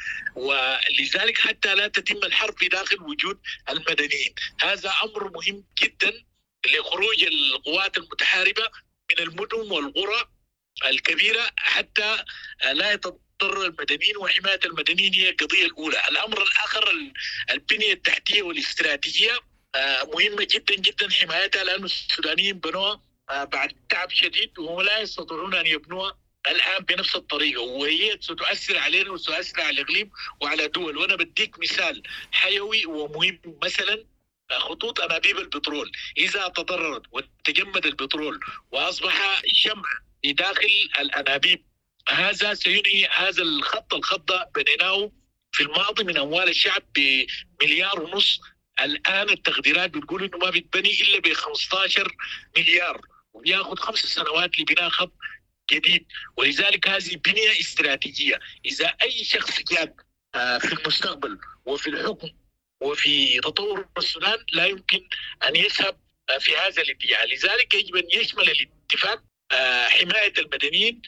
ولذلك حتى لا تتم الحرب في داخل وجود المدنيين. هذا أمر مهم جدا لخروج القوات المتحاربة من المدن والقرى الكبيرة حتى لا يتضرر المدنيين، وحماية المدنيين هي القضية الأولى. الأمر الآخر البنية التحتية والاستراتيجية مهمة جدا جدا حمايتها، لأن السودانيين بنوها بعد تعب شديد وهم لا يستطيعون أن يبنوها الآن بنفس الطريقة، وهي ستؤثر علينا وستؤثر على الإقليم وعلى دول. وأنا بديك مثال حيوي ومهم، مثلا خطوط أنابيب البترول إذا تضررت وتجمد البترول وأصبح شمع في داخل الأنابيب، هذا سينهي هذا الخط بنيناه في الماضي من أموال الشعب ب1.5 مليار. الآن التقديرات بتقول إنه ما بيتبني إلا ب15 مليار، وبياخد 5 سنوات لبناء خط جديد. ولذلك هذه بنية استراتيجية. إذا أي شخص جاء في المستقبل وفي الحكم وفي تطور السودان لا يمكن أن يذهب في هذا الاتجاه. لذلك يجب أن يشمل الاتفاق حماية المدنيين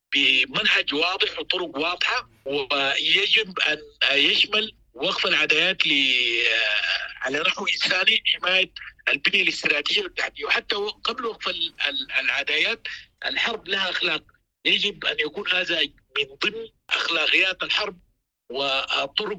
بمنهج واضح وطرق واضحة، ويجب أن يشمل وقف العدايات على نحو إنساني، حماية البنية الاستراتيجية والتحتية. وحتى قبل وقف العدايات الحرب لها أخلاق، يجب أن يكون هذا من ضمن أخلاقيات الحرب وطرق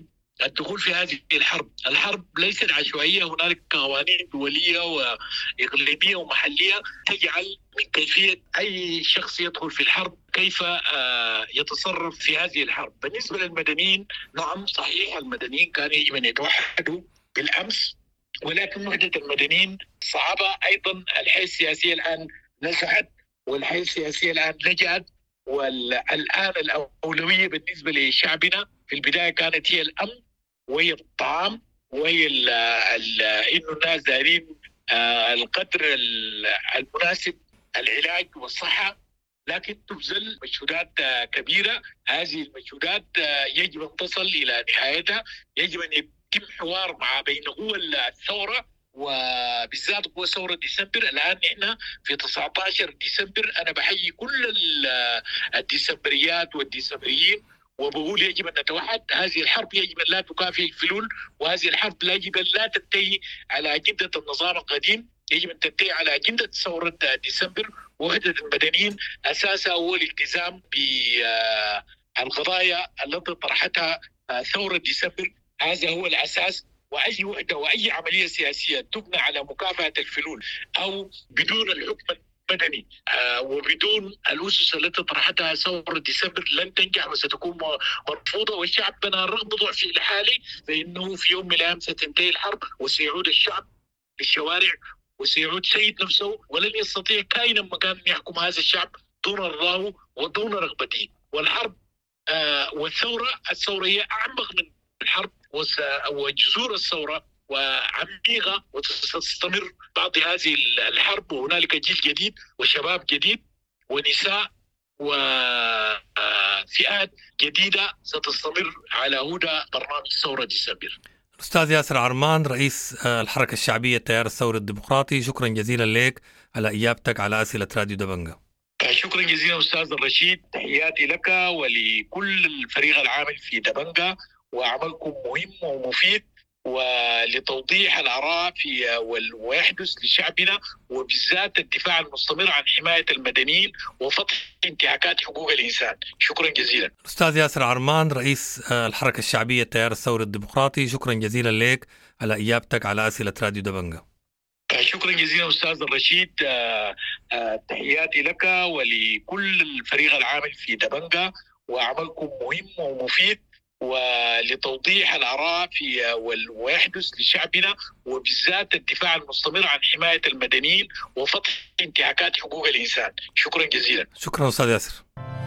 الدخول في هذه الحرب ليست عشوائية. هنالك قوانين دولية وإقليمية ومحلية تجعل من كيفية أي شخص يدخل في الحرب كيف يتصرف في هذه الحرب. بالنسبة للمدنيين، نعم صحيح، المدنيين كانوا يجب أن يتوحدوا بالأمس، ولكن وحدة المدنيين صعبة. أيضا الحياة السياسية الآن نزحت، والحياة السياسية الآن لجأت، والآن الأولوية بالنسبة لشعبنا في البداية كانت هي الأمن وهي الطعام وهي إنه الناس دارين القدر المناسب، العلاج والصحة. لكن تبذل مجهودات كبيرة. هذه المجهودات يجب أن تصل إلى نهايتها. يجب أن يتم حوار بين قوى الثورة، وبالذات قوى ثورة ديسمبر. الآن نحن في 19 ديسمبر. أنا بحيي كل الديسمبريات والديسمبريين وبقول يجب أن نتوحد. هذه الحرب يجب أن لا تكافئ الفلول، وهذه الحرب يجب أن لا تنتهي على أجندة النظام القديم، يجب أن تنتهي على أجندة ثورة ديسمبر. وحدة المدنيين أساسها هو الالتزام بالقضايا التي طرحتها ثورة ديسمبر. هذا هو الأساس. وأي وحدة وأي عملية سياسية تبنى على مكافأة الفلول أو بدون الحكم المدني وبدون الأسس التي طرحتها ثورة ديسمبر لن تنجح وستكون مرفوضة. والشعب بنا رغم ضعفه الحالي فإنه في يوم من الأيام ستنتهي الحرب وسيعود الشعب في الشوارع وسيعود سيد نفسه، ولن يستطيع كائنا مكان أن يحكم هذا الشعب دون رضاه ودون رغبته. والحرب والثورة هي أعمق من الحرب، وجذور الثورة وعميقة وتستمر بعد هذه الحرب. وهنالك جيل جديد وشباب جديد ونساء وفئات جديدة ستستمر على هدى برنامج ثورة ديسمبر. أستاذ ياسر عرمان، رئيس الحركة الشعبية التيار الثوري الديمقراطي، شكرا جزيلا لك على إجابتك على أسئلة راديو دبنجة. شكرا جزيلا أستاذ الرشيد، تحياتي لك ولكل الفريق العامل في دبنجة، وعملكم مهم ومفيد ولتوضيح الآراء ويحدث لشعبنا، وبالذات الدفاع المستمر عن حماية المدنيين وفتح انتهاكات حقوق الإنسان. شكرا جزيلا. أستاذ ياسر عرمان، رئيس الحركة الشعبية التيار الثوري الديمقراطي، شكرا جزيلا لك على إجابتك على أسئلة راديو دبنجة. شكرا جزيلا أستاذ الرشيد، تحياتي لك ولكل الفريق العامل في دبنجة، وعملكم مهم ومفيد ولتوضيح الآراء ويحدث لشعبنا، وبالذات الدفاع المستمر عن حماية المدنيين وفتح انتهاكات حقوق الإنسان. شكرا جزيلا. شكرا أستاذ ياسر.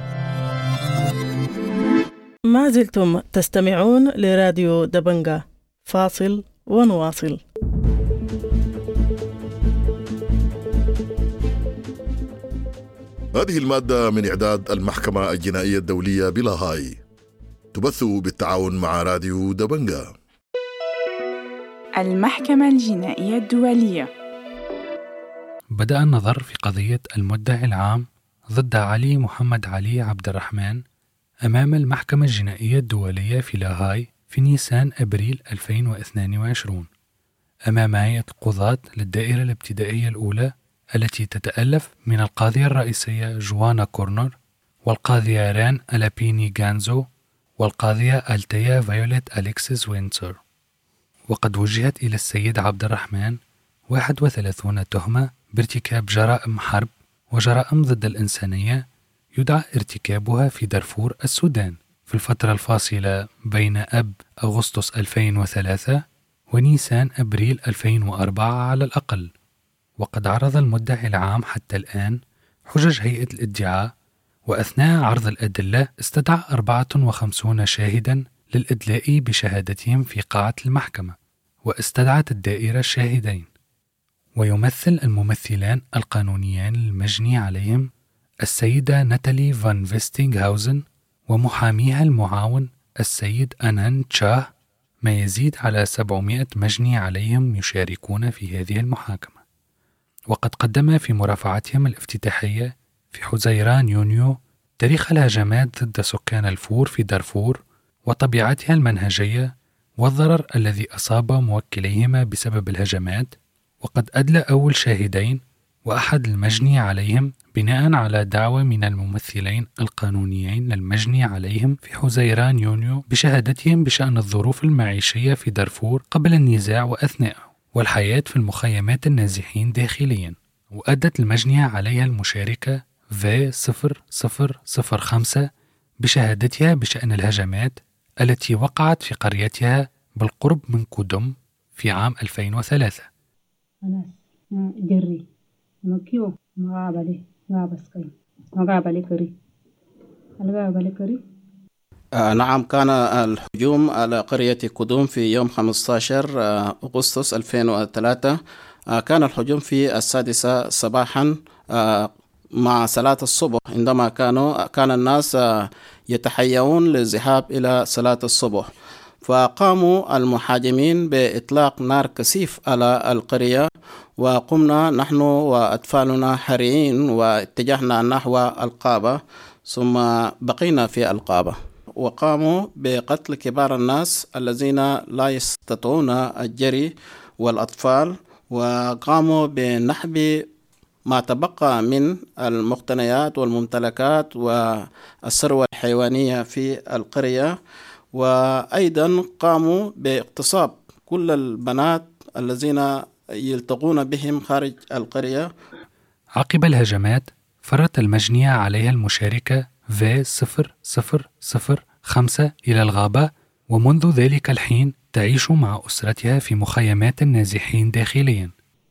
ما زلتم تستمعون لراديو دبنجة، فاصل ونواصل. هذه المادة من إعداد المحكمة الجنائية الدولية بلاهاي، تبث بالتعاون مع راديو دبنجة. المحكمة الجنائية الدولية. بدأ النظر في قضية المدعي العام ضد علي محمد علي عبد الرحمن أمام المحكمة الجنائية الدولية في لاهاي في نيسان أبريل 2022 أمام هيئة القضاة للدائرة الابتدائية الأولى التي تتألف من القاضية الرئيسية جوانا كورنر والقاضية ران ألابيني غانزو والقاضية ألتيا فيوليت أليكسيس وينتسر. وقد وجهت إلى السيد عبد الرحمن 31 تهمة بارتكاب جرائم حرب وجرائم ضد الإنسانية يدعى ارتكابها في دارفور السودان في الفترة الفاصلة بين أب أغسطس 2003 ونيسان أبريل 2004 على الأقل. وقد عرض المدعي العام حتى الآن حجج هيئة الادعاء، وأثناء عرض الأدلة استدعى 54 شاهدا للإدلاء بشهادتهم في قاعة المحكمة، واستدعت الدائرة الشاهدين. ويمثل الممثلان القانونيان المجني عليهم السيدة ناتالي فان فيستينغهاوزن ومحاميها المعاون السيد أنان تشاه، ما يزيد على 700 مجني عليهم يشاركون في هذه المحاكمة. وقد قدم في مرافعتهم الافتتاحية في حزيران يونيو تاريخ الهجمات ضد سكان الفور في دارفور وطبيعتها المنهجية والضرر الذي أصاب موكليهما بسبب الهجمات. وقد أدلى أول شاهدين وأحد المجني عليهم بناء على دعوى من الممثلين القانونيين للمجني عليهم في حزيران يونيو بشهادتهم بشأن الظروف المعيشية في دارفور قبل النزاع وأثناءه والحياة في المخيمات النازحين داخليا. وأدت المجنية عليها المشاركة V0005 بشهادتها بشأن الهجمات التي وقعت في قريتها بالقرب من كودوم في عام 2003. نعم، كان الهجوم على قرية كودوم في يوم 15 أغسطس 2003. كان الهجوم في 6 صباحا مع صلاة الصبح، عندما كان الناس يتحيون للذهاب إلى صلاة الصبح، فقاموا المحاجمين بإطلاق نار كثيف على القرية، وقمنا نحن وأطفالنا حريين واتجهنا نحو القابة، ثم بقينا في القابة، وقاموا بقتل كبار الناس الذين لا يستطيعون الجري والأطفال، وقاموا بنحب ما تبقى من المقتنيات والممتلكات والثروة الحيوانية في القرية، وأيضا قاموا باغتصاب كل البنات الذين يلتقون بهم خارج القرية. عقب الهجمات فرت المجنية عليها المشاركة V0005 إلى الغابة، ومنذ ذلك الحين تعيش مع أسرتها في مخيمات النازحين داخليا.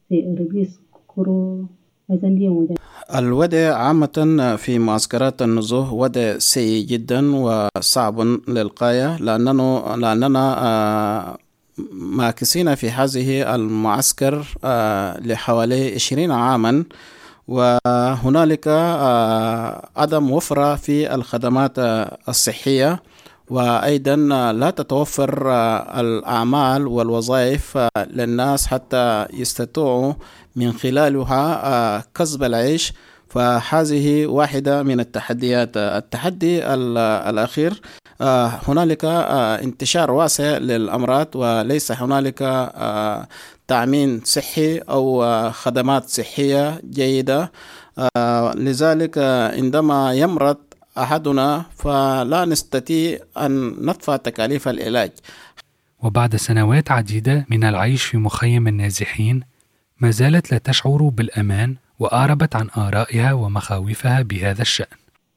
الوضع عامة في معسكرات النزوح وضع سيء جدا وصعب للغاية، لأننا ماكثين في هذه المعسكر لحوالي 20 عاما، وهنالك عدم وفرة في الخدمات الصحية، وأيضا لا تتوفر الأعمال والوظائف للناس حتى يستطيعوا من خلالها كسب العيش. فهذه واحدة من التحديات. التحدي الأخير هنالك انتشار واسع للأمراض، وليس هنالك تأمين صحي أو خدمات صحية جيدة، لذلك عندما يمرض أحدنا فلا نستطيع أن ندفع تكاليف العلاج. وبعد سنوات عديدة من العيش في مخيم النازحين ما زالت لا تشعر بالأمان، وأعربت عن آرائها ومخاوفها بهذا الشأن.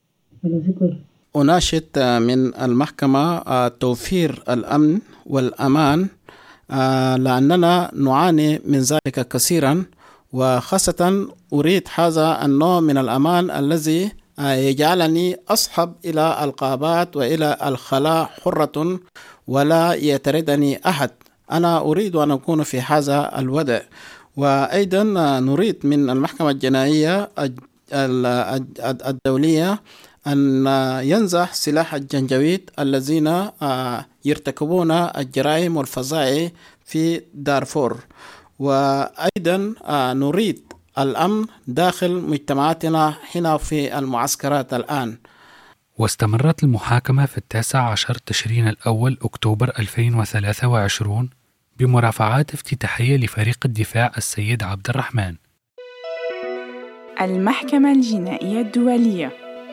أناشد من المحكمة توفير الأمن والأمان، لأننا نعاني من ذلك كثيرا، وخاصة أريد هذا النوع من الأمان الذي يجعلني أصحب إلى القابات وإلى الخلاء حرة ولا يتردني أحد. أنا أريد أن أكون في هذا الوضع. وأيضا نريد من المحكمة الجنائية الدولية أن ينزح سلاح الجنجويد الذين يرتكبون الجرائم والفظائع في دارفور. وأيضا نريد الأمن داخل مجتمعاتنا هنا في المعسكرات الآن. واستمرت المحاكمة في 19 تشرين الأول أكتوبر 2023 بمرافعات افتتاحية لفريق الدفاع السيد عبد الرحمن. المحكمة الجنائية الدولية.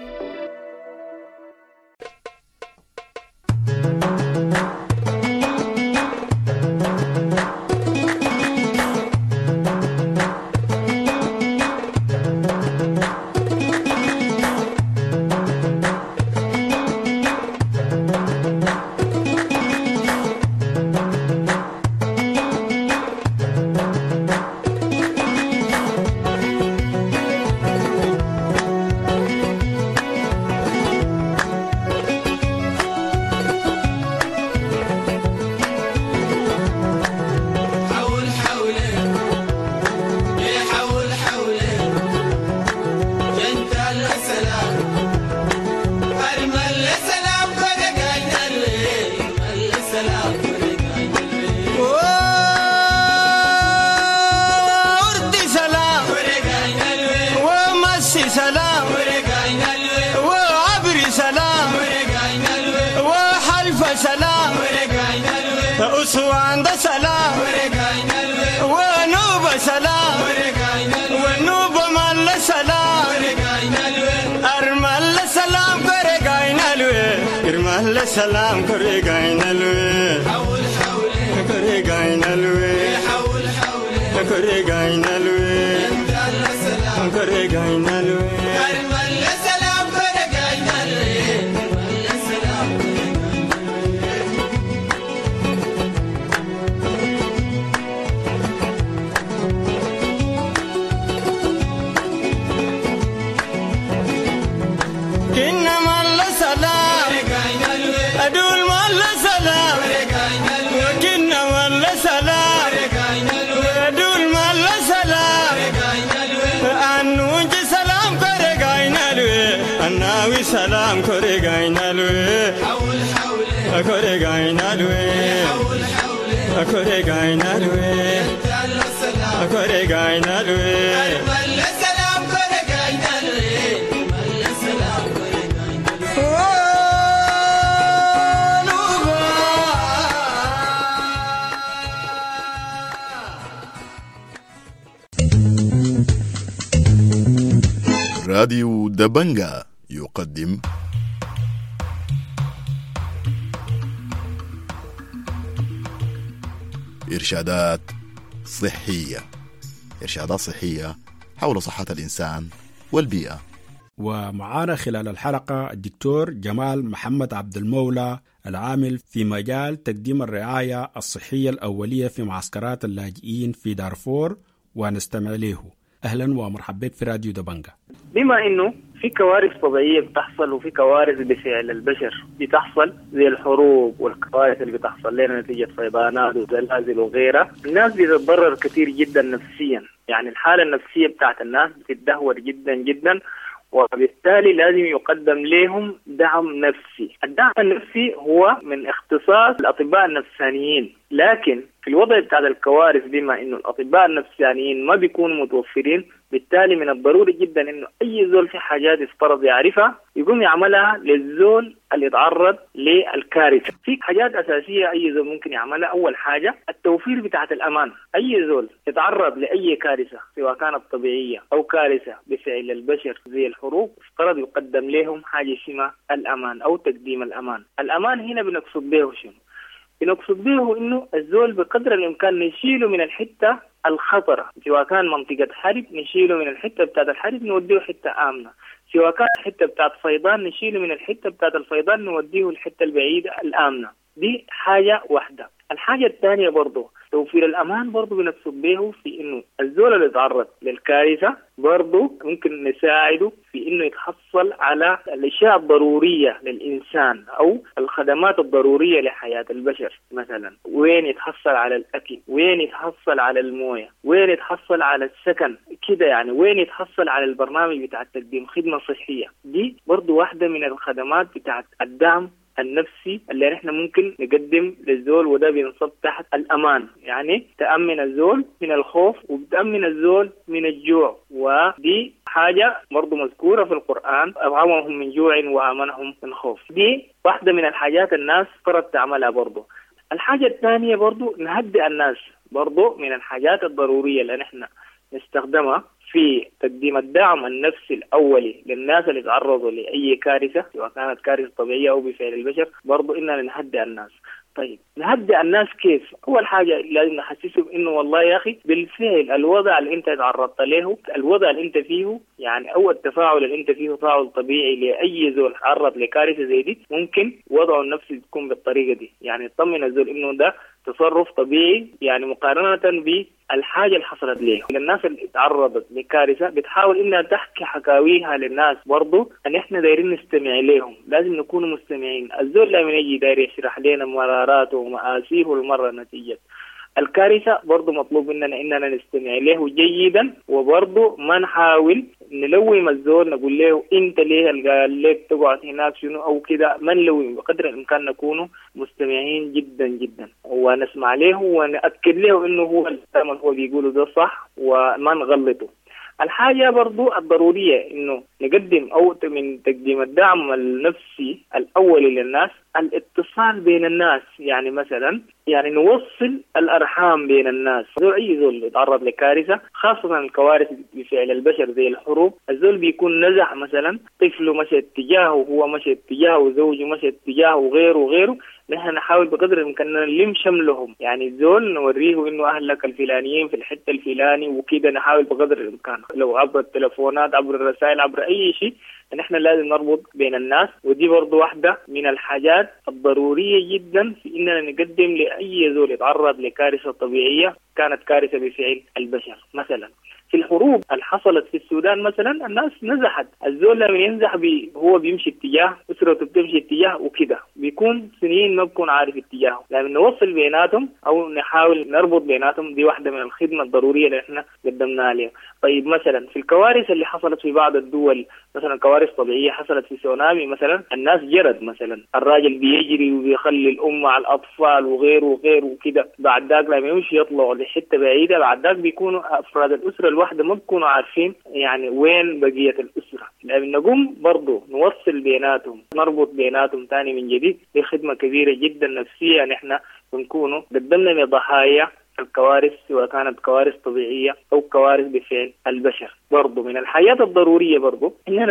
أسوان ده سلام ونوبة سلام ونوبة مال سلام كريغاينا لوي حول حول كريغاينا لوي حول حول كريغاينا لوي سلام كريغاينا لوي مال سلام كريغاينا لوي مال سلام سلام كوريغاينا لوي حول حول كوريغاينا لوي حول حول كوريغاينا لوي سلام كوريغاينا لوي مال سلام كوريغاينا لوي مال سلام كوريغاينا لوي. راديو دبنجا يقدم إرشادات صحية حول صحة الإنسان والبيئة. ومعانا خلال الحلقة الدكتور جمال محمد عبد المولى العامل في مجال تقديم الرعاية الصحية الأولية في معسكرات اللاجئين في دارفور، ونستمع له. أهلا ومرحبا بك في راديو دبنجا. بما إنه في كوارث طبيعية بتحصل وفي كوارث بفعل البشر بتحصل زي الحروب والكوارث اللي بتحصل لنا نتيجة فيضانات وزلازل وغيرها، الناس بتتضرر كثير جدا نفسيا، يعني الحالة النفسية بتاعت الناس بتتدهور جدا جدا، وبالتالي لازم يقدم لهم دعم نفسي. الدعم النفسي هو من اختصاص الأطباء النفسانيين، لكن في الوضع بتاع الكوارث بما إنه الأطباء النفسانيين ما بيكونوا متوفرين، بالتالي من الضروري جدا إنه أي زول في حاجات يفترض يعرفها يقوم يعملها للزول اللي يتعرض للكارثة. في حاجات أساسية أي زول ممكن يعملها. أول حاجة التوفير بتاعت الأمان. أي زول يتعرض لأي كارثة سواء كانت طبيعية أو كارثة بفعل البشر زي الحروب، افترض يقدم لهم حاجة اسمها الأمان أو تقديم الأمان. الأمان هنا بنقصد به شنو؟ بنقصد به إنه الزول بقدر الإمكان نشيله من الحتة الخطرة، سواء كان منطقة حرب نشيله من الحتة بتاعت الحرب نوديه حتة آمنة، سواء كان الحتة بتاعت فيضان نشيله من الحتة بتاعت الفيضان نوديه الحتة البعيدة الآمنة. دي حاجة واحدة. الحاجة الثانية برضو توفير الأمان، برضو بنقصد به في إنه الزول اللي يتعرض للكارثة برضو ممكن نساعده في إنه يتحصل على الأشياء الضرورية للإنسان أو الخدمات الضرورية لحياة البشر، مثلا وين يتحصل على الأكل، وين يتحصل على الموية، وين يتحصل على السكن كده، يعني وين يتحصل على البرنامج بتاع تقديم خدمة صحية. دي برضو واحدة من الخدمات بتاع الدعم النفسي اللي نحن ممكن نقدم للزول، وده بينصب تحت الأمان، يعني تأمن الزول من الخوف وبتأمن الزول من الجوع، ودي حاجة برضو مذكورة في القرآن، أطعمهم من جوع وآمنهم من خوف. دي واحدة من الحاجات الناس فرض تعملها برضو. الحاجة الثانية برضو نهدئ الناس، برضو من الحاجات الضرورية اللي نحن نستخدمها في تقديم الدعم النفسي الأولي للناس اللي تعرضوا لأي كارثة سواء كانت كارثة طبيعية أو بفعل البشر، برضو إننا نهدئ الناس. طيب نهدئ الناس كيف؟ أول حاجة لازم نحسسهم إنه والله يا أخي بالفعل الوضع اللي أنت تعرضت له، الوضع اللي أنت فيه، يعني أو التفاعل اللي أنت فيه تفاعل طبيعي لأي زول تعرض لكارثة زي دي، ممكن وضعه النفسي تكون بالطريقة دي، يعني تطمن الزول إنه ده تصرف طبيعي، يعني مقارنة بالحاجة اللي حصلت له. الناس اللي تعرضت لكارثة بتحاول إنها تحكي حكاويها للناس، برضو أن إحنا دايرين نستمع لهم، لازم نكون مستمعين. الزول لما يجي داير يشرح لنا مراراته ومآسيه المرة نتيجة الكارثة، برضو مطلوب إننا نستمع له جيدا، وبرضو ما نحاول نلوم الزول نقول له انت ليه قال لك تقعد هناك شنو او كده، ما نلوم، بقدر الامكان نكون مستمعين جدا جدا ونسمع له ونأكد له انه هو الكلام هو بيقوله ده صح وما نغلطه. الحاجة برضو الضرورية إنه نقدم أو من تقديم الدعم النفسي الأولي للناس الاتصال بين الناس، يعني مثلا يعني نوصل الأرحام بين الناس. أي زول يتعرض لكارثة خاصة الكوارث بفعل البشر زي الحروب، الزول بيكون نزح مثلا طفله مشى اتجاهه وهو مشى اتجاهه وزوجه مشى اتجاهه وغيره، نحن نحاول بقدر الإمكان نلم شملهم، يعني الزول نوريه إنه أهلك الفلانيين في الحتة الفلاني وكده، نحاول بقدر الإمكان لو عبر التلفونات عبر الرسائل عبر أي شيء نحن لازم نربط بين الناس. ودي برضو واحدة من الحاجات الضرورية جدا في إننا نقدم لأي زول يتعرض لكارثة طبيعية كانت كارثة بفعل البشر. مثلا في الحروب اللي حصلت في السودان مثلا الناس نزحت، الزول لما ينزح هو بيمشي اتجاه، أسرته بتمشي اتجاه وكده، بيكون سنين ما بكون عارف اتجاهه، لازم نوصل بيناتهم أو نحاول نربط بيناتهم. دي واحدة من الخدمة الضرورية اللي احنا قدمناها عليها. طيب مثلا في الكوارث اللي حصلت في بعض الدول، مثلا كوارث طبيعية حصلت في سونامي مثلا، الناس جرد مثلا، الراجل بيجري وبيخلي الأم مع الأطفال وغيره وكده، بعد ذاك لما يمشي يطلعوا لحتة بعيدة، بعد ذاك بيكونوا أفراد الأسرة الواحدة ما بيكونوا عارفين يعني وين بقية الأسرة. لازم نقوم برضو نوصل بيناتهم، نربط بيناتهم تاني من جديد. دي خدمة كبيرة جدا نفسية نحن بنكونوا قدمنا لضحايا الكوارث، سواء كانت كوارث طبيعية أو كوارث بفعل البشر. برضو من الحياة الضرورية برضو إننا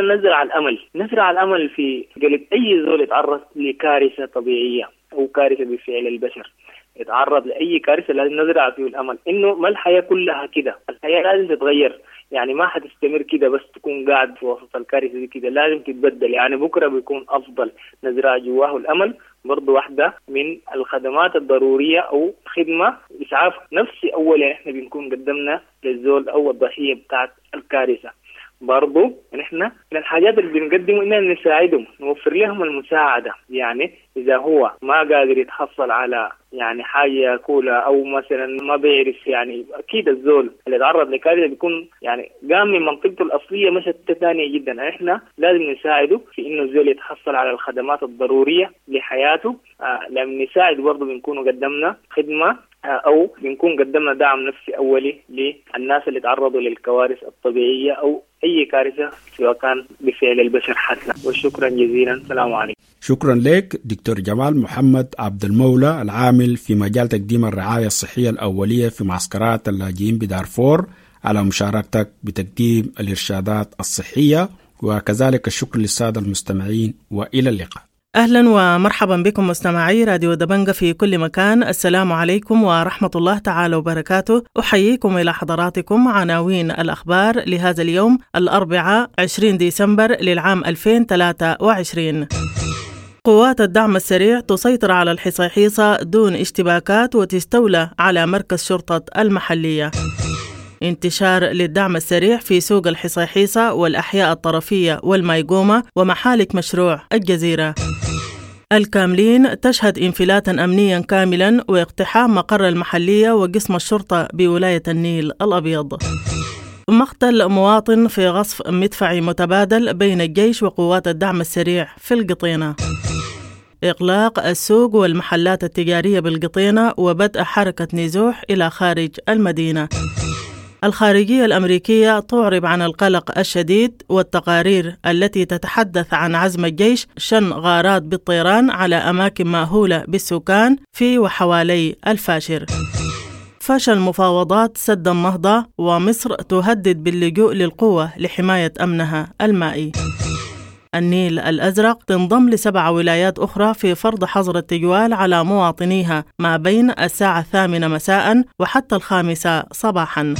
نزرع الأمل في قلب أي زول يتعرض لكارثة طبيعية أو كارثة بفعل البشر، يتعرض لأي كارثة لازم نزرع فيه الأمل إنه ما الحياة كلها كده، الحياة لازم تتغير، يعني ما حتستمر كده بس تكون قاعد في وسط الكارثة دي كده، لازم تتبدل، يعني بكرة بيكون أفضل. نزرع جواه الأمل برضو واحدة من الخدمات الضرورية أو خدمة إسعاف نفسي أولا إحنا بنكون قدمنا للزول أو الضحية بتاعت الكارثة. برضو نحن من الحاجات اللي بنقدمه إننا نساعدهم، نوفر لهم المساعدة، يعني إذا هو ما قادر يتحصل على يعني حاجة يأكلها أو مثلا ما بيعرف، يعني أكيد الزول اللي يتعرض لكارثة بيكون يعني قام من منطقته الأصلية مشت ثانية جدا، إحنا لازم نساعده في إنه الزول يتحصل على الخدمات الضرورية لحياته. لما نساعد برضو بنكون قدمنا خدمة أو بنكون قدمنا دعم نفسي أولي للناس اللي تعرضوا للكوارث الطبيعية أو أي كارثة سواء كان بفعل البشر حتى. وشكرا جزيلا، السلام عليكم. شكرا لك دكتور جمال محمد عبد المولى، العامل في مجال تقديم الرعاية الصحية الأولية في معسكرات اللاجئين بدارفور، على مشاركتك بتقديم الإرشادات الصحية، وكذلك الشكر للسادة المستمعين، وإلى اللقاء. أهلا ومرحبا بكم مستمعي راديو دبنجة في كل مكان. السلام عليكم ورحمة الله تعالى وبركاته. أحييكم إلى حضراتكم عناوين الأخبار لهذا اليوم الأربعاء 20 ديسمبر للعام 2023. قوات الدعم السريع تسيطر على الحصيحيصة دون اشتباكات وتستولى على مركز شرطة المحلية. انتشار للدعم السريع في سوق الحصيحيصة والأحياء الطرفية والمايقومة ومحالك مشروع الجزيرة. الكاملين تشهد انفلاتا أمنيا كاملا واقتحام مقر المحلية وقسم الشرطة بولاية النيل الأبيض. مقتل مواطن في غصف مدفعي متبادل بين الجيش وقوات الدعم السريع في القطينة. إغلاق السوق والمحلات التجارية بالقطينة وبدء حركة نزوح إلى خارج المدينة. الخارجية الأمريكية تعرب عن القلق الشديد والتقارير التي تتحدث عن عزم الجيش شن غارات بالطيران على أماكن مأهولة بالسكان في وحوالي الفاشر. فشل مفاوضات سد النهضة ومصر تهدد باللجوء للقوة لحماية أمنها المائي. النيل الأزرق تنضم ل7 ولايات أخرى في فرض حظر التجوال على مواطنيها ما بين الساعة 8 مساء وحتى 5 صباحا.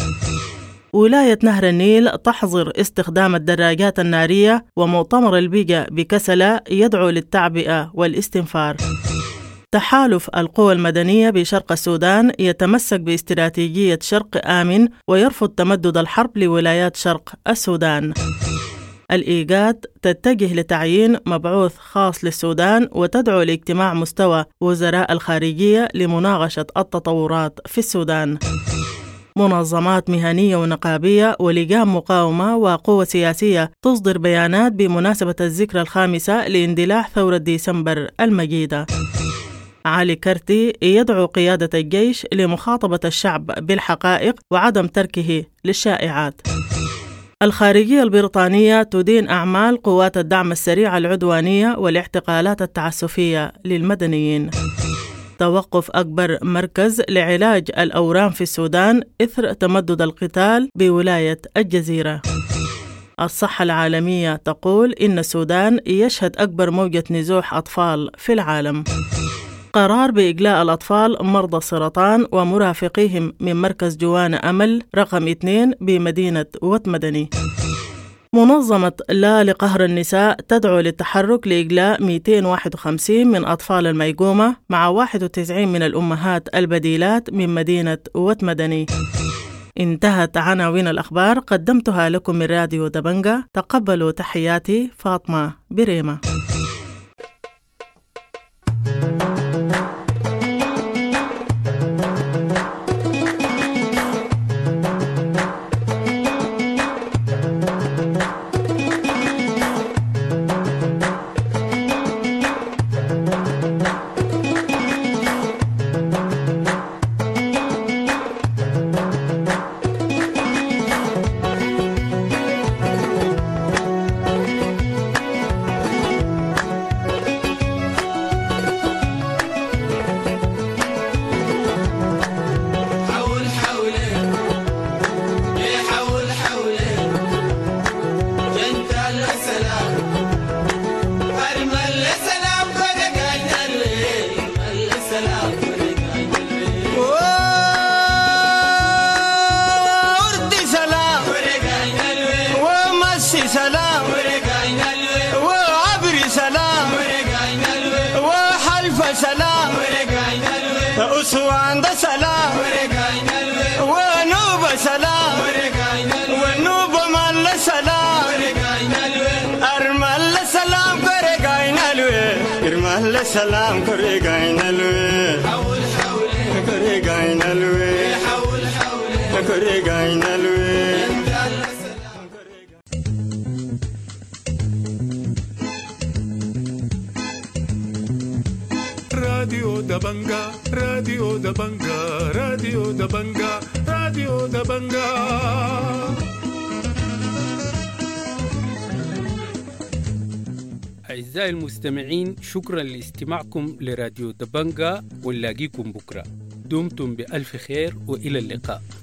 ولاية نهر النيل تحظر استخدام الدراجات النارية، ومؤتمر البيئة بكسلة يدعو للتعبئة والاستنفار. تحالف القوى المدنية بشرق السودان يتمسك باستراتيجية شرق آمن ويرفض تمدد الحرب لولايات شرق السودان. الإيجاد تتجه لتعيين مبعوث خاص للسودان وتدعو لاجتماع مستوى وزراء الخارجية لمناقشة التطورات في السودان. منظمات مهنية ونقابية ولجان مقاومة وقوى سياسية تصدر بيانات بمناسبة الذكرى 5 لاندلاع ثورة ديسمبر المجيدة. علي كرتي يدعو قيادة الجيش لمخاطبة الشعب بالحقائق وعدم تركه للشائعات. الخارجية البريطانية تدين أعمال قوات الدعم السريع العدوانية والاعتقالات التعسفية للمدنيين. توقف أكبر مركز لعلاج الأورام في السودان إثر تمدد القتال بولاية الجزيرة. الصحة العالمية تقول إن السودان يشهد أكبر موجة نزوح أطفال في العالم. قرار بإجلاء الأطفال مرضى السرطان ومرافقيهم من مركز جوان أمل رقم 2 بمدينة وتمدني. منظمة لا لقهر النساء تدعو للتحرك لإجلاء 251 من أطفال الميقومة مع 91 من الأمهات البديلات من مدينة وتمدني. انتهت عناوين الأخبار قدمتها لكم من راديو دبنجة. تقبلوا تحياتي فاطمة بريمة. أسوان ده سلام ونوب سلام ونوب مال سلام أرمال سلام كرجعين الوي إرمال سلام كرجعين الوي كرجعين الوي كرجعين الوي. راديو دبنجا راديو دبنجا راديو دبنجا راديو دبنجا. أعزائي المستمعين، شكرا لاستماعكم لراديو دبنجا، ونلاقيكم بكرة. دمتم بألف خير وإلى اللقاء.